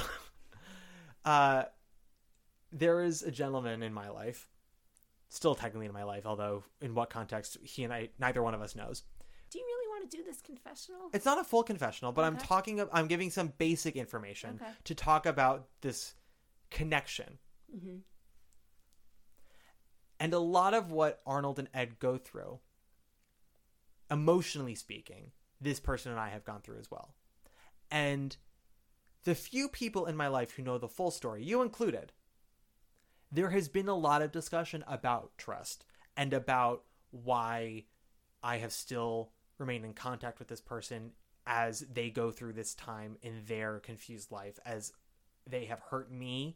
there is a gentleman in my life, still technically in my life, although in what context he and I, neither one of us knows. Do you really want to do this confessional? It's not a full confessional, but Okay. I'm giving some basic information Okay. to talk about this connection. Mm-hmm. And a lot of what Arnold and Ed go through, emotionally speaking, this person and I have gone through as well. And the few people in my life who know the full story, you included, there has been a lot of discussion about trust and about why I have still remained in contact with this person as they go through this time in their confused life, as they have hurt me.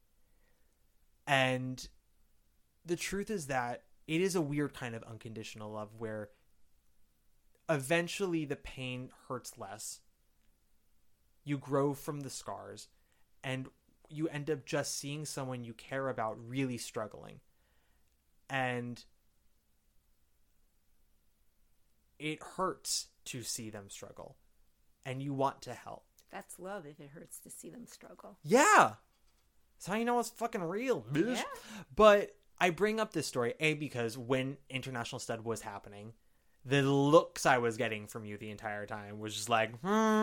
And the truth is that it is a weird kind of unconditional love where eventually the pain hurts less. You grow from the scars and you end up just seeing someone you care about really struggling. And it hurts to see them struggle and you want to help. That's love if it hurts to see them struggle. Yeah. That's how you know it's fucking real, bitch. Yeah. But I bring up this story, A, because when International Stud was happening, the looks I was getting from you the entire time was just like,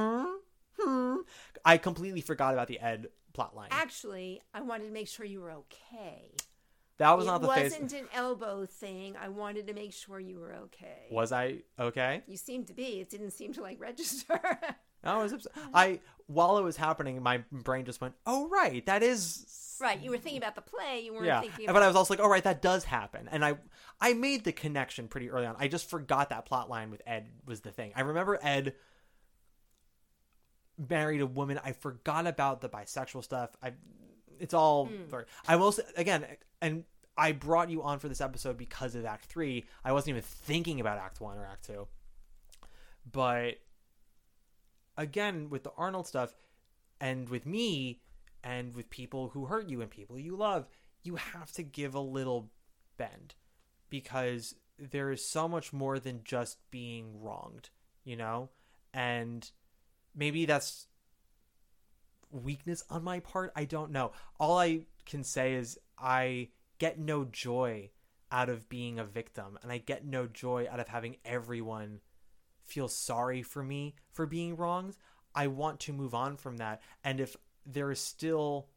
I completely forgot about the Ed plotline. Actually, I wanted to make sure you were okay. That was not the phase. It wasn't an elbow thing. I wanted to make sure you were okay. Was I okay? You seemed to be. It didn't seem to register. I was upset. While it was happening, my brain just went, oh, right, that is... Right, you were thinking about the play. You weren't thinking about... But I was also like, oh, right, that does happen. And I made the connection pretty early on. I just forgot that plot line with Ed was the thing. I remember Ed married a woman. I forgot about the bisexual stuff. It's all... I will say, again, and I brought you on for this episode because of Act 3. I wasn't even thinking about Act 1 or Act 2. But... again, with the Arnold stuff and with me and with people who hurt you and people you love, you have to give a little bend because there is so much more than just being wronged, you know? And maybe that's weakness on my part. I don't know. All I can say is I get no joy out of being a victim, and I get no joy out of having everyone feel sorry for me for being wronged. I want to move on from that. And if there is still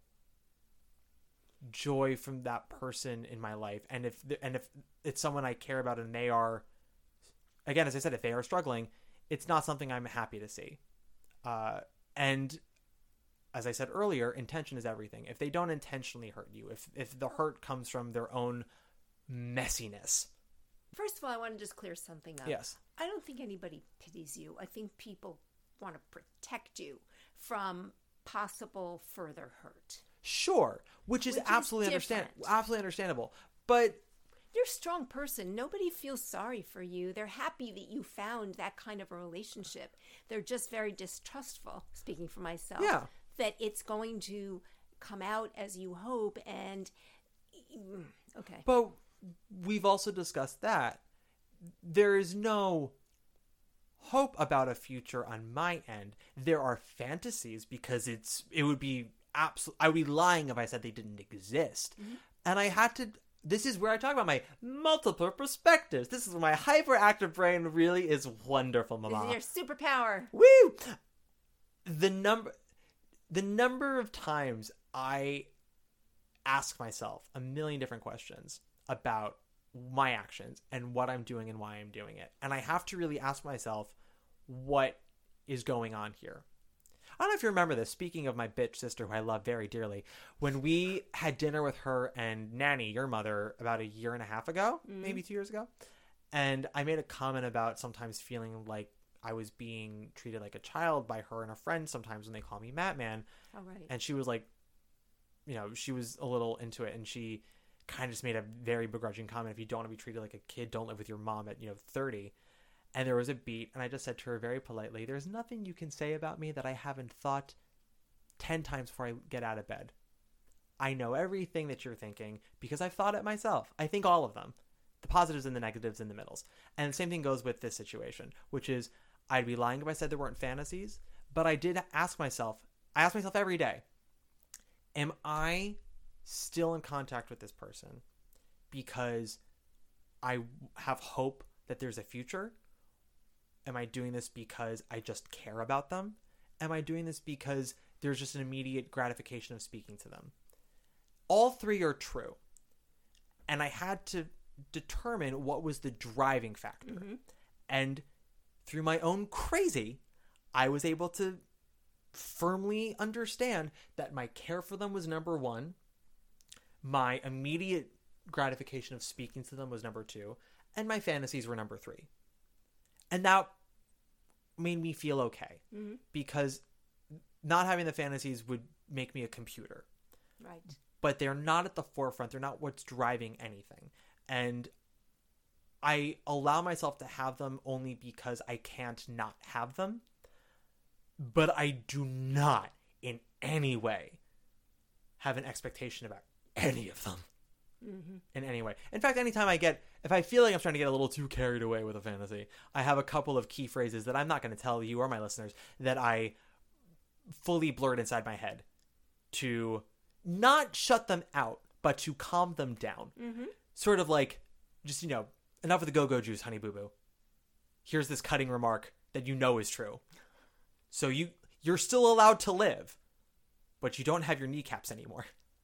joy from that person in my life, and if it's someone I care about and they are, again, as I said, if they are struggling, it's not something I'm happy to see. And as I said earlier, intention is everything. If they don't intentionally hurt you, if the hurt comes from their own messiness. First of all, I want to just clear something up. Yes. I don't think anybody pities you. I think people want to protect you from possible further hurt. Sure, which is absolutely understandable. But you're a strong person. Nobody feels sorry for you. They're happy that you found that kind of a relationship. They're just very distrustful, speaking for myself, that it's going to come out as you hope. And okay. But we've also discussed that there is no hope about a future on my end. There are fantasies because I would be lying if I said they didn't exist. Mm-hmm. And I had to, this is where I talk about my multiple perspectives. This is where my hyperactive brain really is wonderful, Mama. This is your superpower. Woo! The number of times I ask myself a million different questions about my actions and what I'm doing and why I'm doing it. And I have to really ask myself what is going on here. I don't know if you remember this. Speaking of my bitch sister, who I love very dearly, when we had dinner with her and Nanny, your mother, about a year and a half ago, maybe 2 years ago, and I made a comment about sometimes feeling like I was being treated like a child by her and her friends sometimes when they call me Matman. Oh, right. And she was like, she was a little into it, and she kind of just made a very begrudging comment. If you don't want to be treated like a kid, don't live with your mom at 30. And there was a beat, and I just said to her very politely, there's nothing you can say about me that I haven't thought 10 times before I get out of bed. I know everything that you're thinking because I've thought it myself. I think all of them, the positives and the negatives and the middles. And the same thing goes with this situation, which is I'd be lying if I said there weren't fantasies, but I ask myself every day, am I still in contact with this person because I have hope that there's a future? Am I doing this because I just care about them? Am I doing this because there's just an immediate gratification of speaking to them? All three are true. And I had to determine what was the driving factor. Mm-hmm. And through my own crazy, I was able to firmly understand that my care for them was number one, my immediate gratification of speaking to them was number two, and my fantasies were number three. And that made me feel okay, because not having the fantasies would make me a computer. Right. But they're not at the forefront. They're not what's driving anything. And I allow myself to have them only because I can't not have them. But I do not in any way have an expectation about any of them. In any way. In fact, anytime if I feel like I'm trying to get a little too carried away with a fantasy, I have a couple of key phrases that I'm not going to tell you or my listeners that I fully blurred inside my head to not shut them out, but to calm them down. Sort of like, just, enough of the go-go juice, honey boo-boo. Here's this cutting remark that is true. So you're still allowed to live, but you don't have your kneecaps anymore.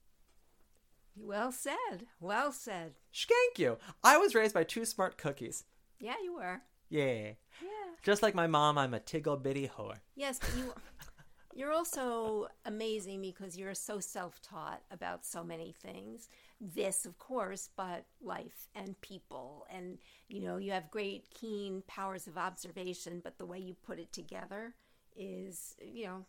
Well said. Well said. Skank you. I was raised by two smart cookies. Yeah, you were. Yeah. Yeah. Just like my mom, I'm a tiggle bitty whore. Yes, but you're also amazing because you're so self-taught about so many things. This, of course, but life and people. And, you have great, keen powers of observation, but the way you put it together is,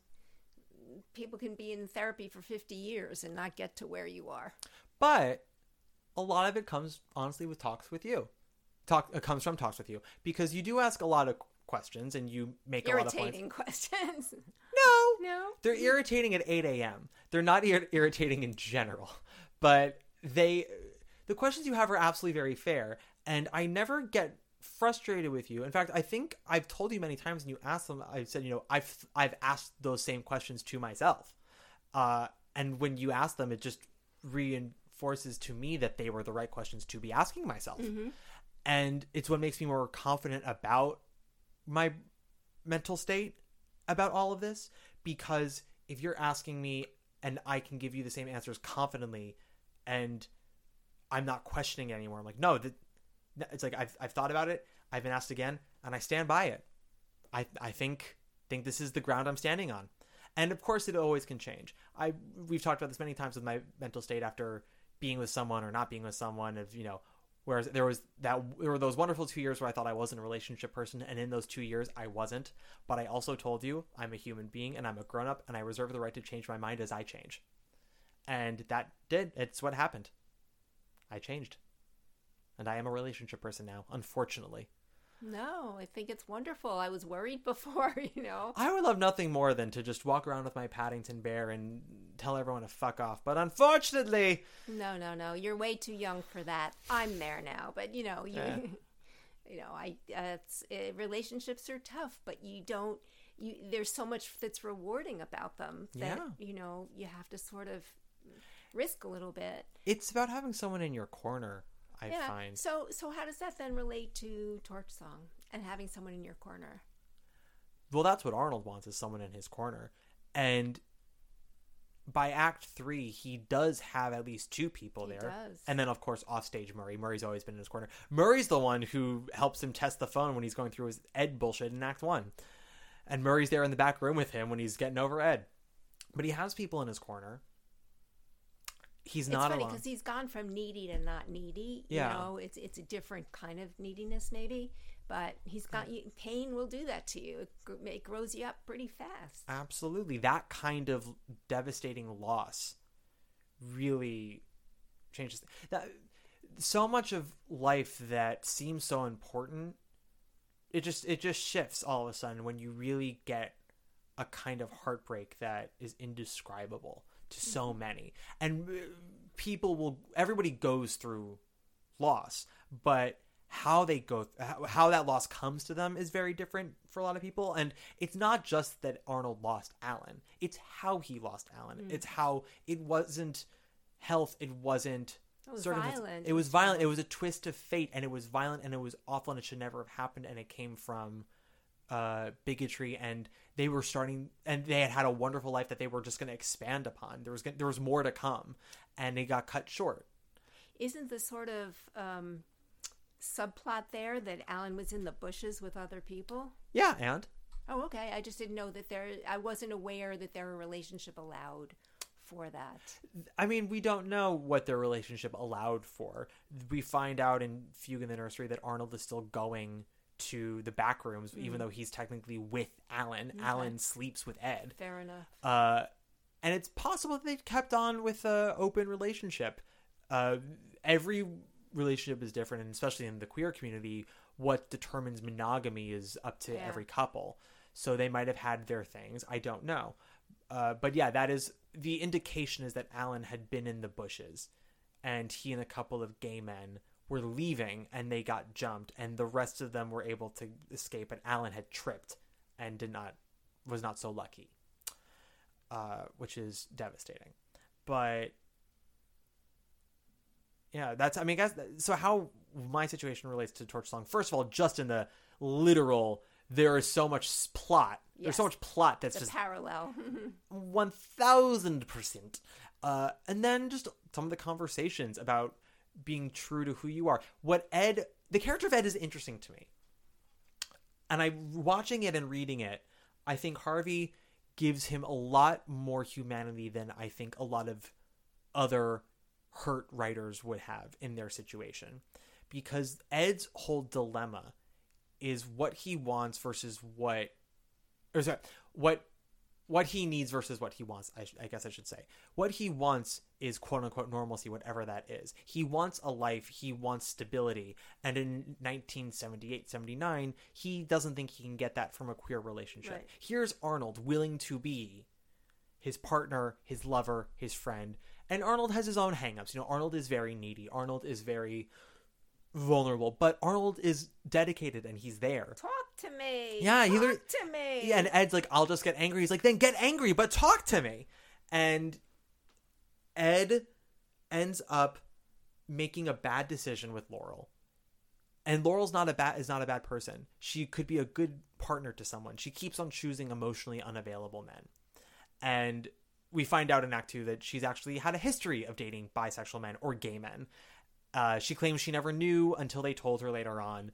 people can be in therapy for 50 years and not get to where you are. But a lot of it comes, honestly, with talks with you. It comes from talks with you. Because you do ask a lot of questions and you make a lot of points. Irritating questions. No. They're irritating at 8 a.m. They're not irritating in general. But the questions you have are absolutely very fair. And I never get frustrated with you. In fact, I think I've told you many times when you ask them, I've said, I've asked those same questions to myself. And when you ask them, it just reinforces to me that they were the right questions to be asking myself. And it's what makes me more confident about my mental state about all of this. Because if you're asking me and I can give you the same answers confidently and I'm not questioning it anymore, I'm like, no, it's like I've thought about it, I've been asked again, and I stand by it. I think this is the ground I'm standing on. And of course, it always can change. We've talked about this many times with my mental state after being with someone or not being with someone. Whereas there were those wonderful 2 years where I thought I wasn't a relationship person, and in those 2 years I wasn't. But I also told you I'm a human being and I'm a grown up, and I reserve the right to change my mind as I change. And it's what happened. I changed. And I am a relationship person now, unfortunately. No, I think it's wonderful. I was worried before, I would love nothing more than to just walk around with my Paddington Bear and tell everyone to fuck off. But unfortunately... No. You're way too young for that. I'm there now. But, relationships are tough, but there's so much that's rewarding about them that, you have to sort of risk a little bit. It's about having someone in your corner. I find. So how does that then relate to Torch Song and having someone in your corner? Well, that's what Arnold wants, is someone in his corner. And by Act 3, he does have at least two people there. He does. And then, of course, offstage Murray. Murray's always been in his corner. Murray's the one who helps him test the phone when he's going through his Ed bullshit in Act 1. And Murray's there in the back room with him when he's getting over Ed. But he has people in his corner. He's not alone. It's funny because he's gone from needy to not needy. Yeah. You know, it's a different kind of neediness maybe. But he's got pain will do that to you. It grows you up pretty fast. Absolutely. That kind of devastating loss really changes. So much of life that seems so important, it just shifts all of a sudden when you really get a kind of heartbreak that is indescribable to so many. And everybody goes through loss, but how that loss comes to them is very different for a lot of people. And it's not just that Arnold lost Alan, it's how he lost Alan. It's how it wasn't health, it wasn't violent. It was violent. It was a twist of fate, and it was violent, and it was awful, and it should never have happened. And it came from bigotry, and they were starting, and they had a wonderful life that they were just going to expand upon. There was more to come, and it got cut short. Isn't the sort of subplot there that Alan was in the bushes with other people? Yeah, and oh, okay. I just didn't know that I wasn't aware that their relationship allowed for that. I mean, we don't know what their relationship allowed for. We find out in Fugue in the Nursery that Arnold is still going to the back rooms, even though he's technically with Alan. Okay. Alan sleeps with Ed. Fair enough. And it's possible that they kept on with an open relationship. Every relationship is different, and especially in the queer community, what determines monogamy is up to every couple. So they might have had their things. I don't know. But yeah, that is the indication, is that Alan had been in the bushes, and he and a couple of gay men were leaving, and they got jumped, and the rest of them were able to escape, and Alan had tripped and was not so lucky, which is devastating. But yeah, so how my situation relates to Torch Song. First of all, just in the literal, there is so much plot. Yes. There's so much plot that's just parallel. 1000%. And then just some of the conversations about being true to who you are. The character of Ed is interesting to me. And watching it and reading it, I think Harvey gives him a lot more humanity than I think a lot of other hurt writers would have in their situation. Because Ed's whole dilemma is what he wants versus what he needs versus what he wants. I guess I should say what he wants is quote unquote normalcy, whatever that is. He wants a life. He wants stability. And in 1978-79, he doesn't think he can get that from a queer relationship. Right. Here's Arnold willing to be his partner, his lover, his friend. And Arnold has his own hangups. You know, Arnold is very needy. Arnold is very vulnerable, but Arnold is dedicated and he's there. Talk to me. Yeah, talk to me. Yeah, and Ed's like, I'll just get angry. He's like, then get angry, but talk to me. And Ed ends up making a bad decision with Laurel. And Laurel's not a bad person. She could be a good partner to someone. She keeps on choosing emotionally unavailable men. And we find out in Act 2 that she's actually had a history of dating bisexual men or gay men. She claims she never knew until they told her later on.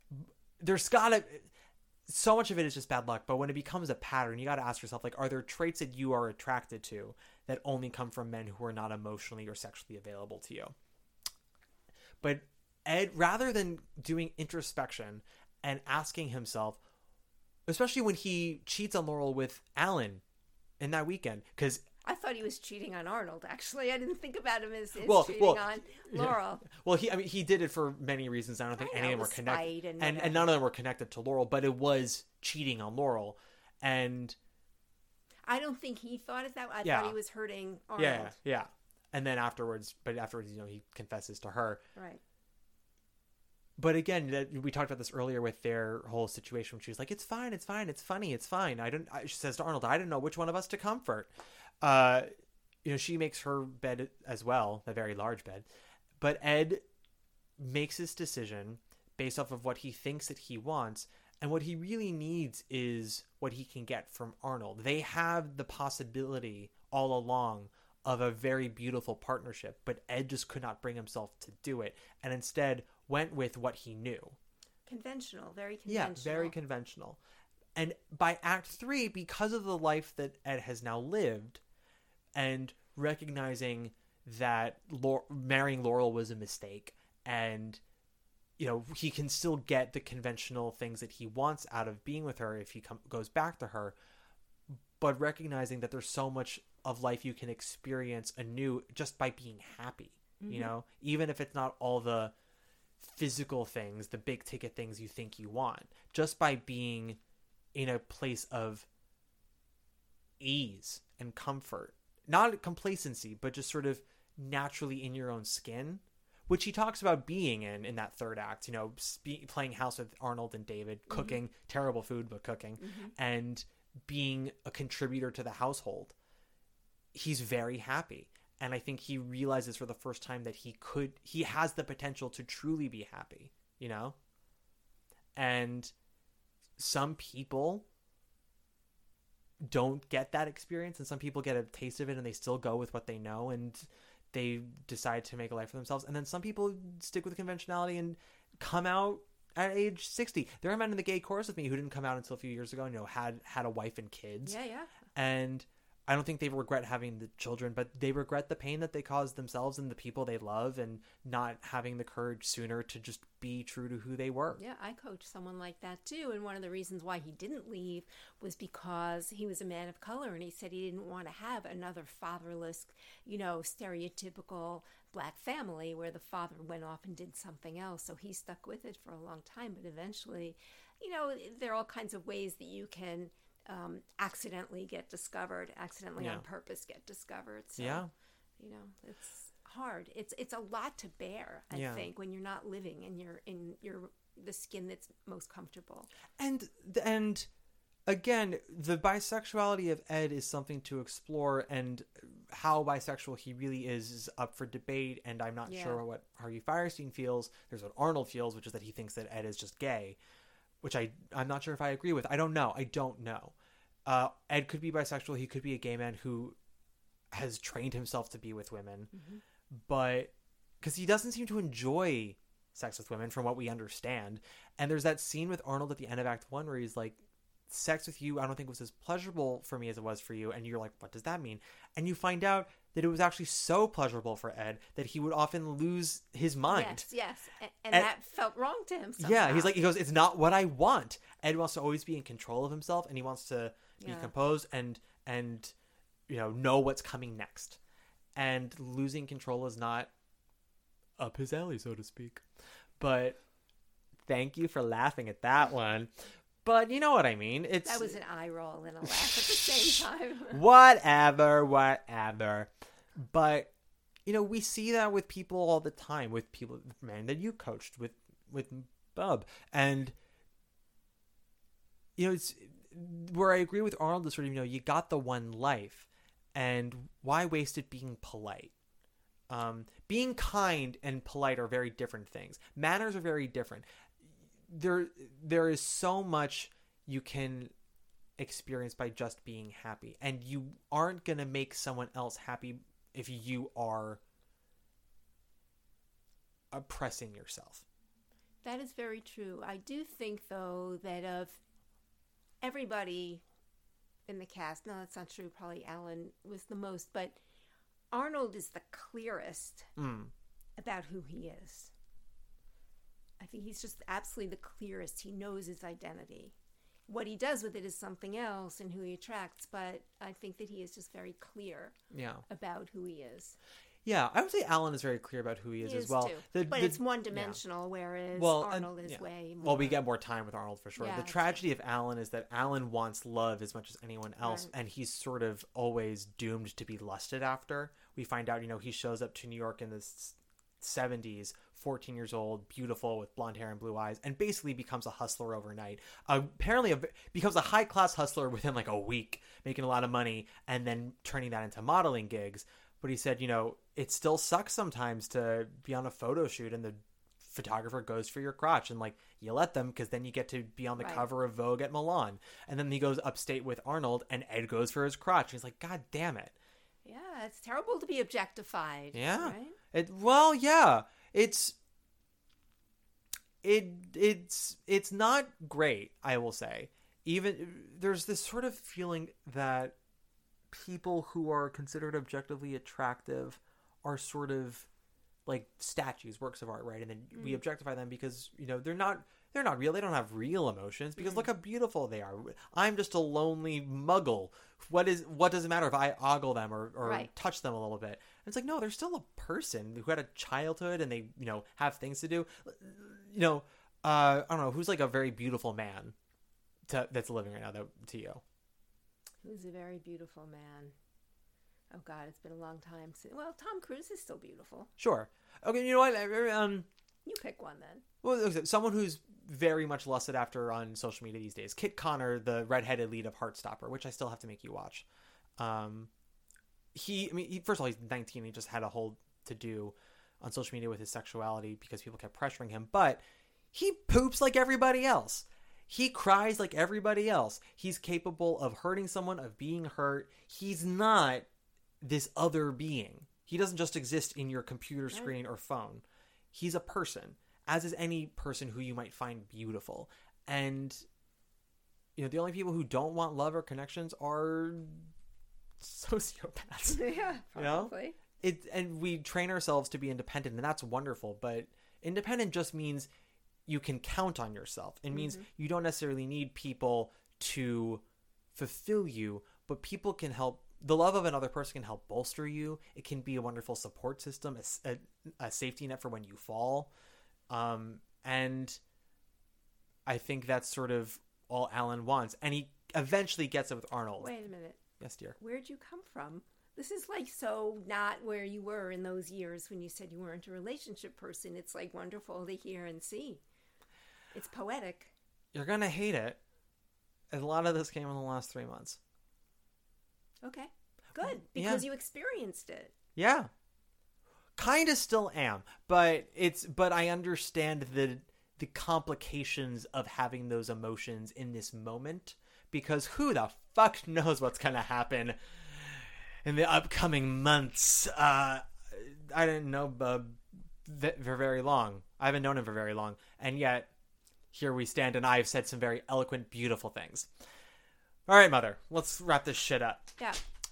So much of it is just bad luck, but when it becomes a pattern, you got to ask yourself, like, are there traits that you are attracted to that only come from men who are not emotionally or sexually available to you? But Ed, rather than doing introspection and asking himself, especially when he cheats on Laurel with Alan in that weekend, because I thought he was cheating on Arnold, actually. I didn't think about him as cheating on Laurel. Yeah. Well, he did it for many reasons. I don't think any of them were connected. And none of them were connected to Laurel, but it was cheating on Laurel. And I don't think he thought it that way. I thought he was hurting Arnold. Yeah. And then afterwards, he confesses to her. Right. But again, we talked about this earlier with their whole situation. She was like, it's fine, it's fine, it's funny, it's fine. She says to Arnold, I didn't know which one of us to comfort. She makes her bed as well, a very large bed. But Ed makes his decision based off of what he thinks that he wants. And what he really needs is what he can get from Arnold. They have the possibility all along of a very beautiful partnership, but Ed just could not bring himself to do it. And instead went with what he knew. Conventional, very conventional. Yeah, very conventional. And by Act 3, because of the life that Ed has now lived, and recognizing that marrying Laurel was a mistake, and he can still get the conventional things that he wants out of being with her if he goes back to her, but recognizing that there's so much of life you can experience anew just by being happy. Even if it's not all the physical things, the big ticket things you think you want, just by being in a place of ease and comfort, not complacency, but just sort of naturally in your own skin, which he talks about being in that third act, playing house with Arnold and David, cooking terrible food, but cooking, and being a contributor to the household. He's very happy. And I think he realizes for the first time that he has the potential to truly be happy, And some people don't get that experience, and some people get a taste of it and they still go with what they know and they decide to make a life for themselves. And then some people stick with conventionality and come out at age 60. There are men in the gay chorus with me who didn't come out until a few years ago, had a wife and kids. Yeah. And I don't think they regret having the children, but they regret the pain that they caused themselves and the people they love, and not having the courage sooner to just be true to who they were. Yeah, I coached someone like that too. And one of the reasons why he didn't leave was because he was a man of color, and he said he didn't want to have another fatherless, stereotypical black family where the father went off and did something else. So he stuck with it for a long time. But eventually, there are all kinds of ways that you can accidentally get discovered, on purpose get discovered. So, it's hard. It's a lot to bear, I think, when you're not living and you're in the skin that's most comfortable. And again, the bisexuality of Ed is something to explore, and how bisexual he really is up for debate. And I'm not sure what Harvey Fierstein feels. There's what Arnold feels, which is that he thinks that Ed is just gay, which I'm not sure if I agree with. I don't know. Ed could be bisexual. He could be a gay man who has trained himself to be with women, but because he doesn't seem to enjoy sex with women from what we understand. And there's that scene with Arnold at the end of Act 1 where he's like, sex with you I don't think was as pleasurable for me as it was for you. And you're like, what does that mean? And you find out that it was actually so pleasurable for Ed that he would often lose his mind. Yes. And that felt wrong to him somehow. Yeah, he goes, it's not what I want. Ed wants to always be in control of himself, and he wants to be composed and know what's coming next. And losing control is not up his alley, so to speak. But thank you for laughing at that one. But you know what I mean. That was an eye roll and a laugh at the same time. Whatever. But, we see that with people all the time, with men that you coached, with Bub. And, it's where I agree with Arnold is sort of, you got the one life, and why waste it being polite? Being kind and polite are very different things. Manners are very different. There is so much you can experience by just being happy, and you aren't going to make someone else happy if you are oppressing yourself. That is very true. I do think, though, that of everybody in the cast, no, that's not true, probably Alan was the most, but Arnold is the clearest about who he is. I think he's just absolutely the clearest. He knows his identity. What he does with it is something else and who he attracts, but I think that he is just very clear about who he is. Yeah, I would say Alan is very clear about who he is as well. But it's one-dimensional, whereas Arnold is way more... Well, we get more time with Arnold for sure. The tragedy of Alan is that Alan wants love as much as anyone else, and he's sort of always doomed to be lusted after. We find out, he shows up to New York in the 70s, 14 years old, beautiful, with blonde hair and blue eyes, and basically becomes a hustler overnight. Apparently becomes a high-class hustler within like a week, making a lot of money, and then turning that into modeling gigs. But he said, it still sucks sometimes to be on a photo shoot and the photographer goes for your crotch, and like, you let them because then you get to be on the cover of Vogue at Milan. And then he goes upstate with Arnold and Ed goes for his crotch. He's like, God damn it. Yeah, it's terrible to be objectified. Yeah. Right? It's not great, I will say. there's this sort of feeling that people who are considered objectively attractive are sort of like statues, works of art, right? And then we objectify them because, they're not real. They don't have real emotions because look how beautiful they are. I'm just a lonely muggle. What does it matter if I ogle them or right. touch them a little bit? And it's like, no, they're still a person who had a childhood and they, have things to do. I don't know, who's like a very beautiful man that's living right now to you? Who's a very beautiful man? Oh God, it's been a long time since. Well, Tom Cruise is still beautiful. Sure. Okay, you know what? You pick one then. Well, someone who's very much lusted after on social media these days. Kit Connor, the redheaded lead of Heartstopper, which I still have to make you watch. First of all, he's 19. He just had a whole to do on social media with his sexuality because people kept pressuring him. But he poops like everybody else. He cries like everybody else. He's capable of hurting someone, of being hurt. He's not this other being. He doesn't just exist in your computer screen or phone. He's a person, as is any person who you might find beautiful. And, the only people who don't want love or connections are sociopaths. Yeah, probably. And we train ourselves to be independent, and that's wonderful. But independent just means you can count on yourself. It means you don't necessarily need people to fulfill you, but people can help. The love of another person can help bolster you. It can be a wonderful support system, a safety net for when you fall. And I think that's sort of all Alan wants. And he eventually gets it with Arnold. Wait a minute. Yes, dear. Where'd you come from? This is like so not where you were in those years when you said you weren't a relationship person. It's like wonderful to hear and see. It's poetic. You're going to hate it. And a lot of this came in the last 3 months. Okay, good, because you experienced it. Yeah, kind of still am, but I understand the complications of having those emotions in this moment, because who the fuck knows what's gonna happen in the upcoming months. I didn't know Bub for very long. I haven't known him for very long, and yet here we stand, and I've said some very eloquent, beautiful things. All right, Mother, let's wrap this shit up. Yeah.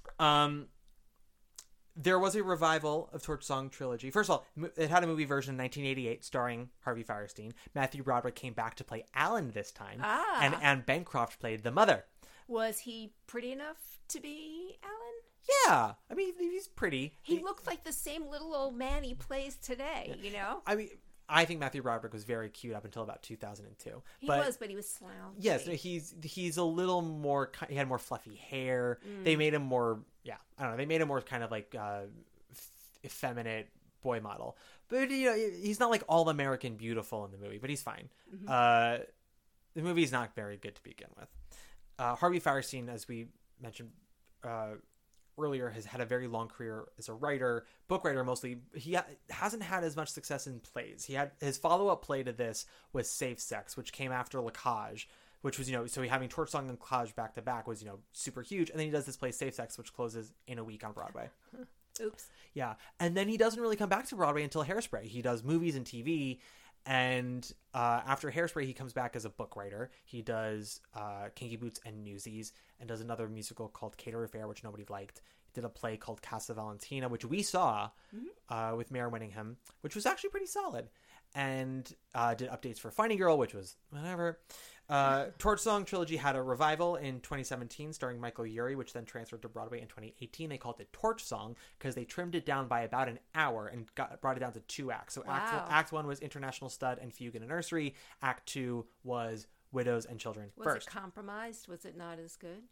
There was a revival of Torch Song Trilogy. First of all, it had a movie version in 1988 starring Harvey Fierstein. Matthew Broderick came back to play Alan this time. And Anne Bancroft played the mother. Was he pretty enough to be Alan? Yeah. I mean, he's pretty. He looked like the same little old man he plays today, I mean, I think Matthew Broderick was very cute up until about 2002. But he was slouchy. Yes, he's a little more. He had more fluffy hair. They made him more. Yeah, I don't know. They made him more kind of like effeminate boy model. But he's not like all American beautiful in the movie. But he's fine. The movie's not very good to begin with. Harvey Fierstein, as we mentioned earlier, has had a very long career as a writer, book writer mostly. He hasn't had as much success in plays. He had his follow-up play to this was Safe Sex, which came after La Cage, which was, so having Torch Song and La Cage back to back was, super huge. And then he does this play Safe Sex, which closes in a week on Broadway. Oops. Yeah. And then he doesn't really come back to Broadway until Hairspray. He does movies and TV. And after Hairspray, he comes back as a book writer. He does Kinky Boots and Newsies, and does another musical called Cater Affair, which nobody liked. He did a play called Casa Valentina, which we saw with Mare Winningham, which was actually pretty solid. And did updates for Finding Girl, which was whatever. Torch Song Trilogy had a revival in 2017 starring Michael Urie, which then transferred to Broadway in 2018. They called it Torch Song because they trimmed it down by about an hour and brought it down to 2 acts. So Act 1 was International Stud and Fugue in a Nursery. Act 2 was Widows and Children first. Was it compromised? Was it not as good?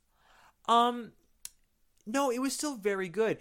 No, it was still very good.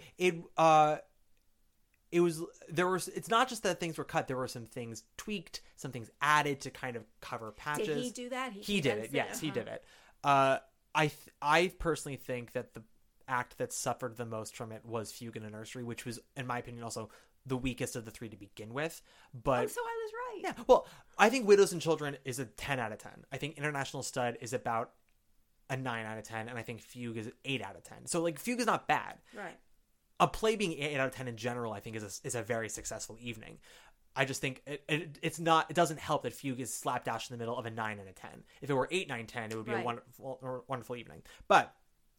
It's not just that things were cut. There were some things tweaked, some things added to kind of cover patches. Did he do that? He did it. Yes, he did it. I personally think that the act that suffered the most from it was Fugue in a Nursery, which was, in my opinion, also the weakest of the three to begin with. But so I was right. Yeah. Well, I think Widows and Children is a 10 out of 10. I think International Stud is about a 9 out of 10, and I think Fugue is 8 out of 10. So like Fugue is not bad. Right. A play being 8 out of 10 in general, I think, is a very successful evening. I just think it doesn't help that Fugue is slapdash in the middle of a 9 and a 10. If it were 8, 9, 10, it would be a wonderful evening. But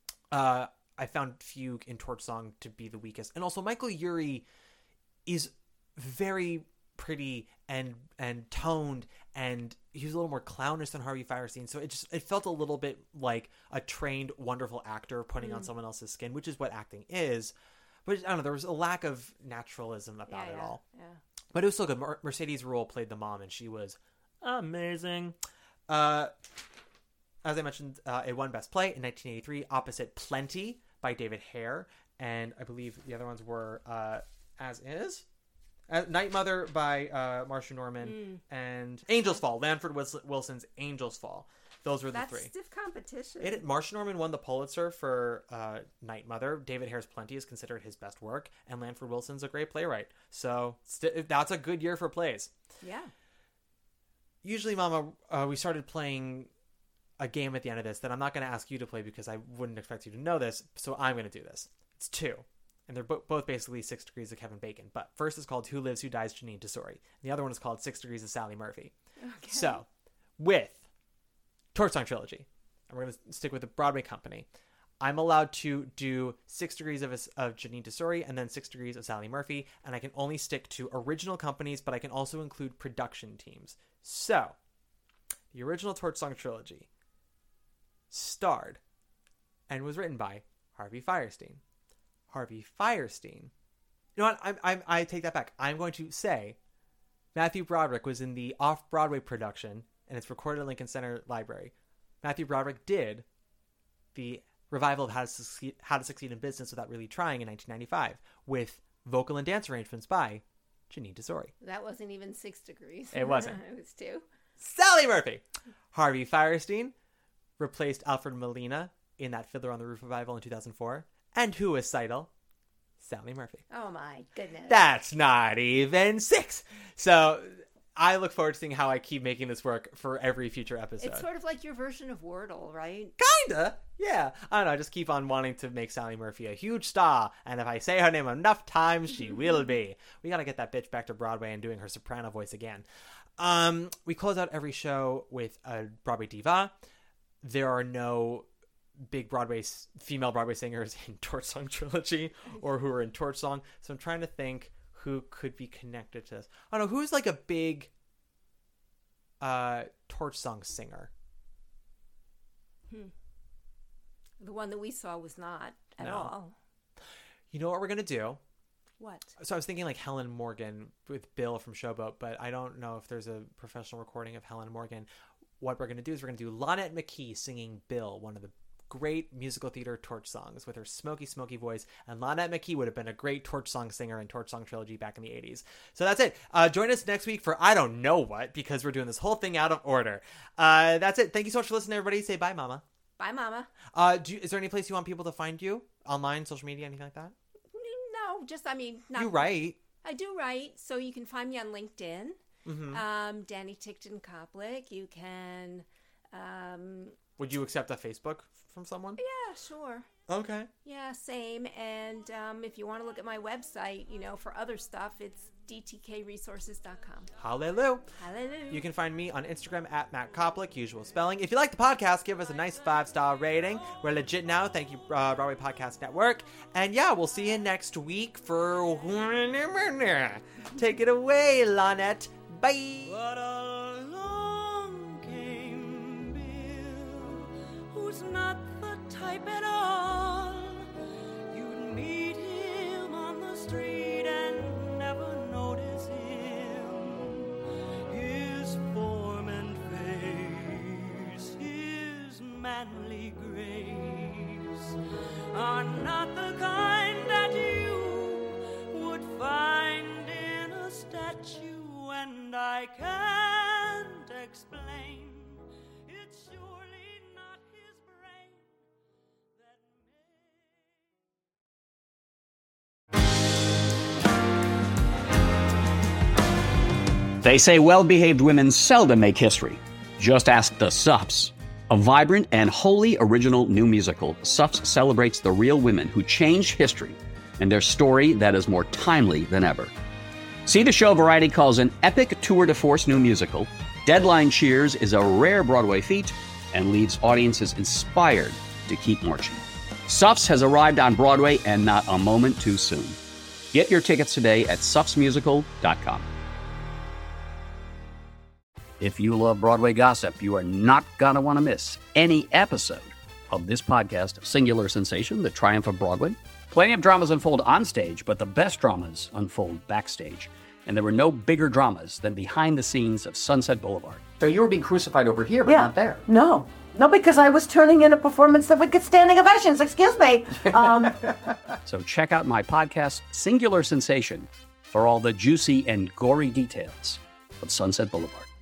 I found Fugue in Torch Song to be the weakest. And also Michael Urie is very pretty and toned, and he was a little more clownish than Harvey Fierstein. So it felt a little bit like a trained, wonderful actor putting on someone else's skin, which is what acting is. But I don't know, there was a lack of naturalism about it all. Yeah. But it was still good. Mercedes Ruehl played the mom, and she was amazing. As I mentioned, it won Best Play in 1983 opposite Plenty by David Hare. And I believe the other ones were As Is, Night Mother by Marsha Norman, and Angel's Fall, Lanford Wilson's Angel's Fall. Those were the three. That's stiff competition. Marsha Norman won the Pulitzer for Night Mother. David Hare's Plenty is considered his best work, and Lanford Wilson's a great playwright. So that's a good year for plays. Yeah. Usually, Mama, we started playing a game at the end of this that I'm not going to ask you to play because I wouldn't expect you to know this, so I'm going to do this. It's 2. And they're both basically 6 Degrees of Kevin Bacon. But first is called Who Lives, Who Dies, Janine Tesori. And the other one is called 6 Degrees of Sally Murphy. Okay. So, with Torch Song Trilogy, and we're going to stick with the Broadway company, I'm allowed to do 6 Degrees of Janine Tesori and then 6 Degrees of Sally Murphy. And I can only stick to original companies, but I can also include production teams. So, the original Torch Song Trilogy starred and was written by Harvey Fierstein. Harvey Fierstein. You know what? I take that back. I'm going to say Matthew Broderick was in the off-Broadway production, and it's recorded at Lincoln Center Library. Matthew Broderick did the revival of How to Succeed in Business Without Really Trying in 1995 with vocal and dance arrangements by Janine Tesori. That wasn't even 6 Degrees. It wasn't. It was 2. Sally Murphy. Harvey Fierstein replaced Alfred Molina in that Fiddler on the Roof revival in 2004. And who was Seidel? Sally Murphy. Oh my goodness. That's not even 6. So I look forward to seeing how I keep making this work for every future episode. It's sort of like your version of Wordle, right? Kinda. Yeah. I don't know. I just keep on wanting to make Sally Murphy a huge star. And if I say her name enough times, she will be. We got to get that bitch back to Broadway and doing her soprano voice again. We close out every show with a Broadway diva. There are no big female Broadway singers in Torch Song Trilogy or who are in Torch Song. So I'm trying to think who could be connected to this. I don't know. Who's like a big Torch Song singer? The one that we saw was not at all. You know what we're going to do? What? So I was thinking like Helen Morgan with Bill from Showboat, but I don't know if there's a professional recording of Helen Morgan. What we're going to do is we're going to do Lonette McKee singing Bill, one of the great musical theater Torch songs with her smoky voice. And Lonette McKee would have been a great Torch Song singer in Torch Song Trilogy back in the 80s. So that's it. Join us next week for I don't know what, because we're doing this whole thing out of order. That's it. Thank you so much for listening, everybody. Say bye, Mama. Bye, Mama. Is there any place you want people to find you? Online, social media, anything like that? No, just, not. You write. I do write. So you can find me on LinkedIn. Mm-hmm. Danny Tickton Koplik. You can. Would you accept a Facebook from someone? Yeah, sure. Okay. Yeah, same. And if you want to look at my website, for other stuff, it's dtkresources.com. Hallelujah. Hallelujah. You can find me on Instagram at Matt Koplik, usual spelling. If you like the podcast, give us a nice 5-star rating. We're legit now. Thank you, Broadway Podcast Network. And yeah, we'll see you next week for... Take it away, Lonette. Bye. But along came Bill, who's not the type at all. You'd meet him on the street and never notice him. His form and face, his manly grace are not the kind that you would find in a statue. And I can't explain, it's surely not his brain that They say well-behaved women seldom make history. Just ask the Suffs. A vibrant and wholly original new musical, Suffs celebrates the real women who changed history and their story that is more timely than ever. See the show Variety calls an epic tour de force new musical. Deadline Cheers is a rare Broadway feat and leaves audiences inspired to keep marching. Suffs has arrived on Broadway and not a moment too soon. Get your tickets today at suffsmusical.com. If you love Broadway gossip, you are not going to want to miss any episode of this podcast, Singular Sensation, The Triumph of Broadway. Plenty of dramas unfold on stage, but the best dramas unfold backstage. And there were no bigger dramas than behind the scenes of Sunset Boulevard. So you were being crucified over here, but not there. No, because I was turning in a performance that would get standing ovations. Excuse me. So check out my podcast, Singular Sensation, for all the juicy and gory details of Sunset Boulevard.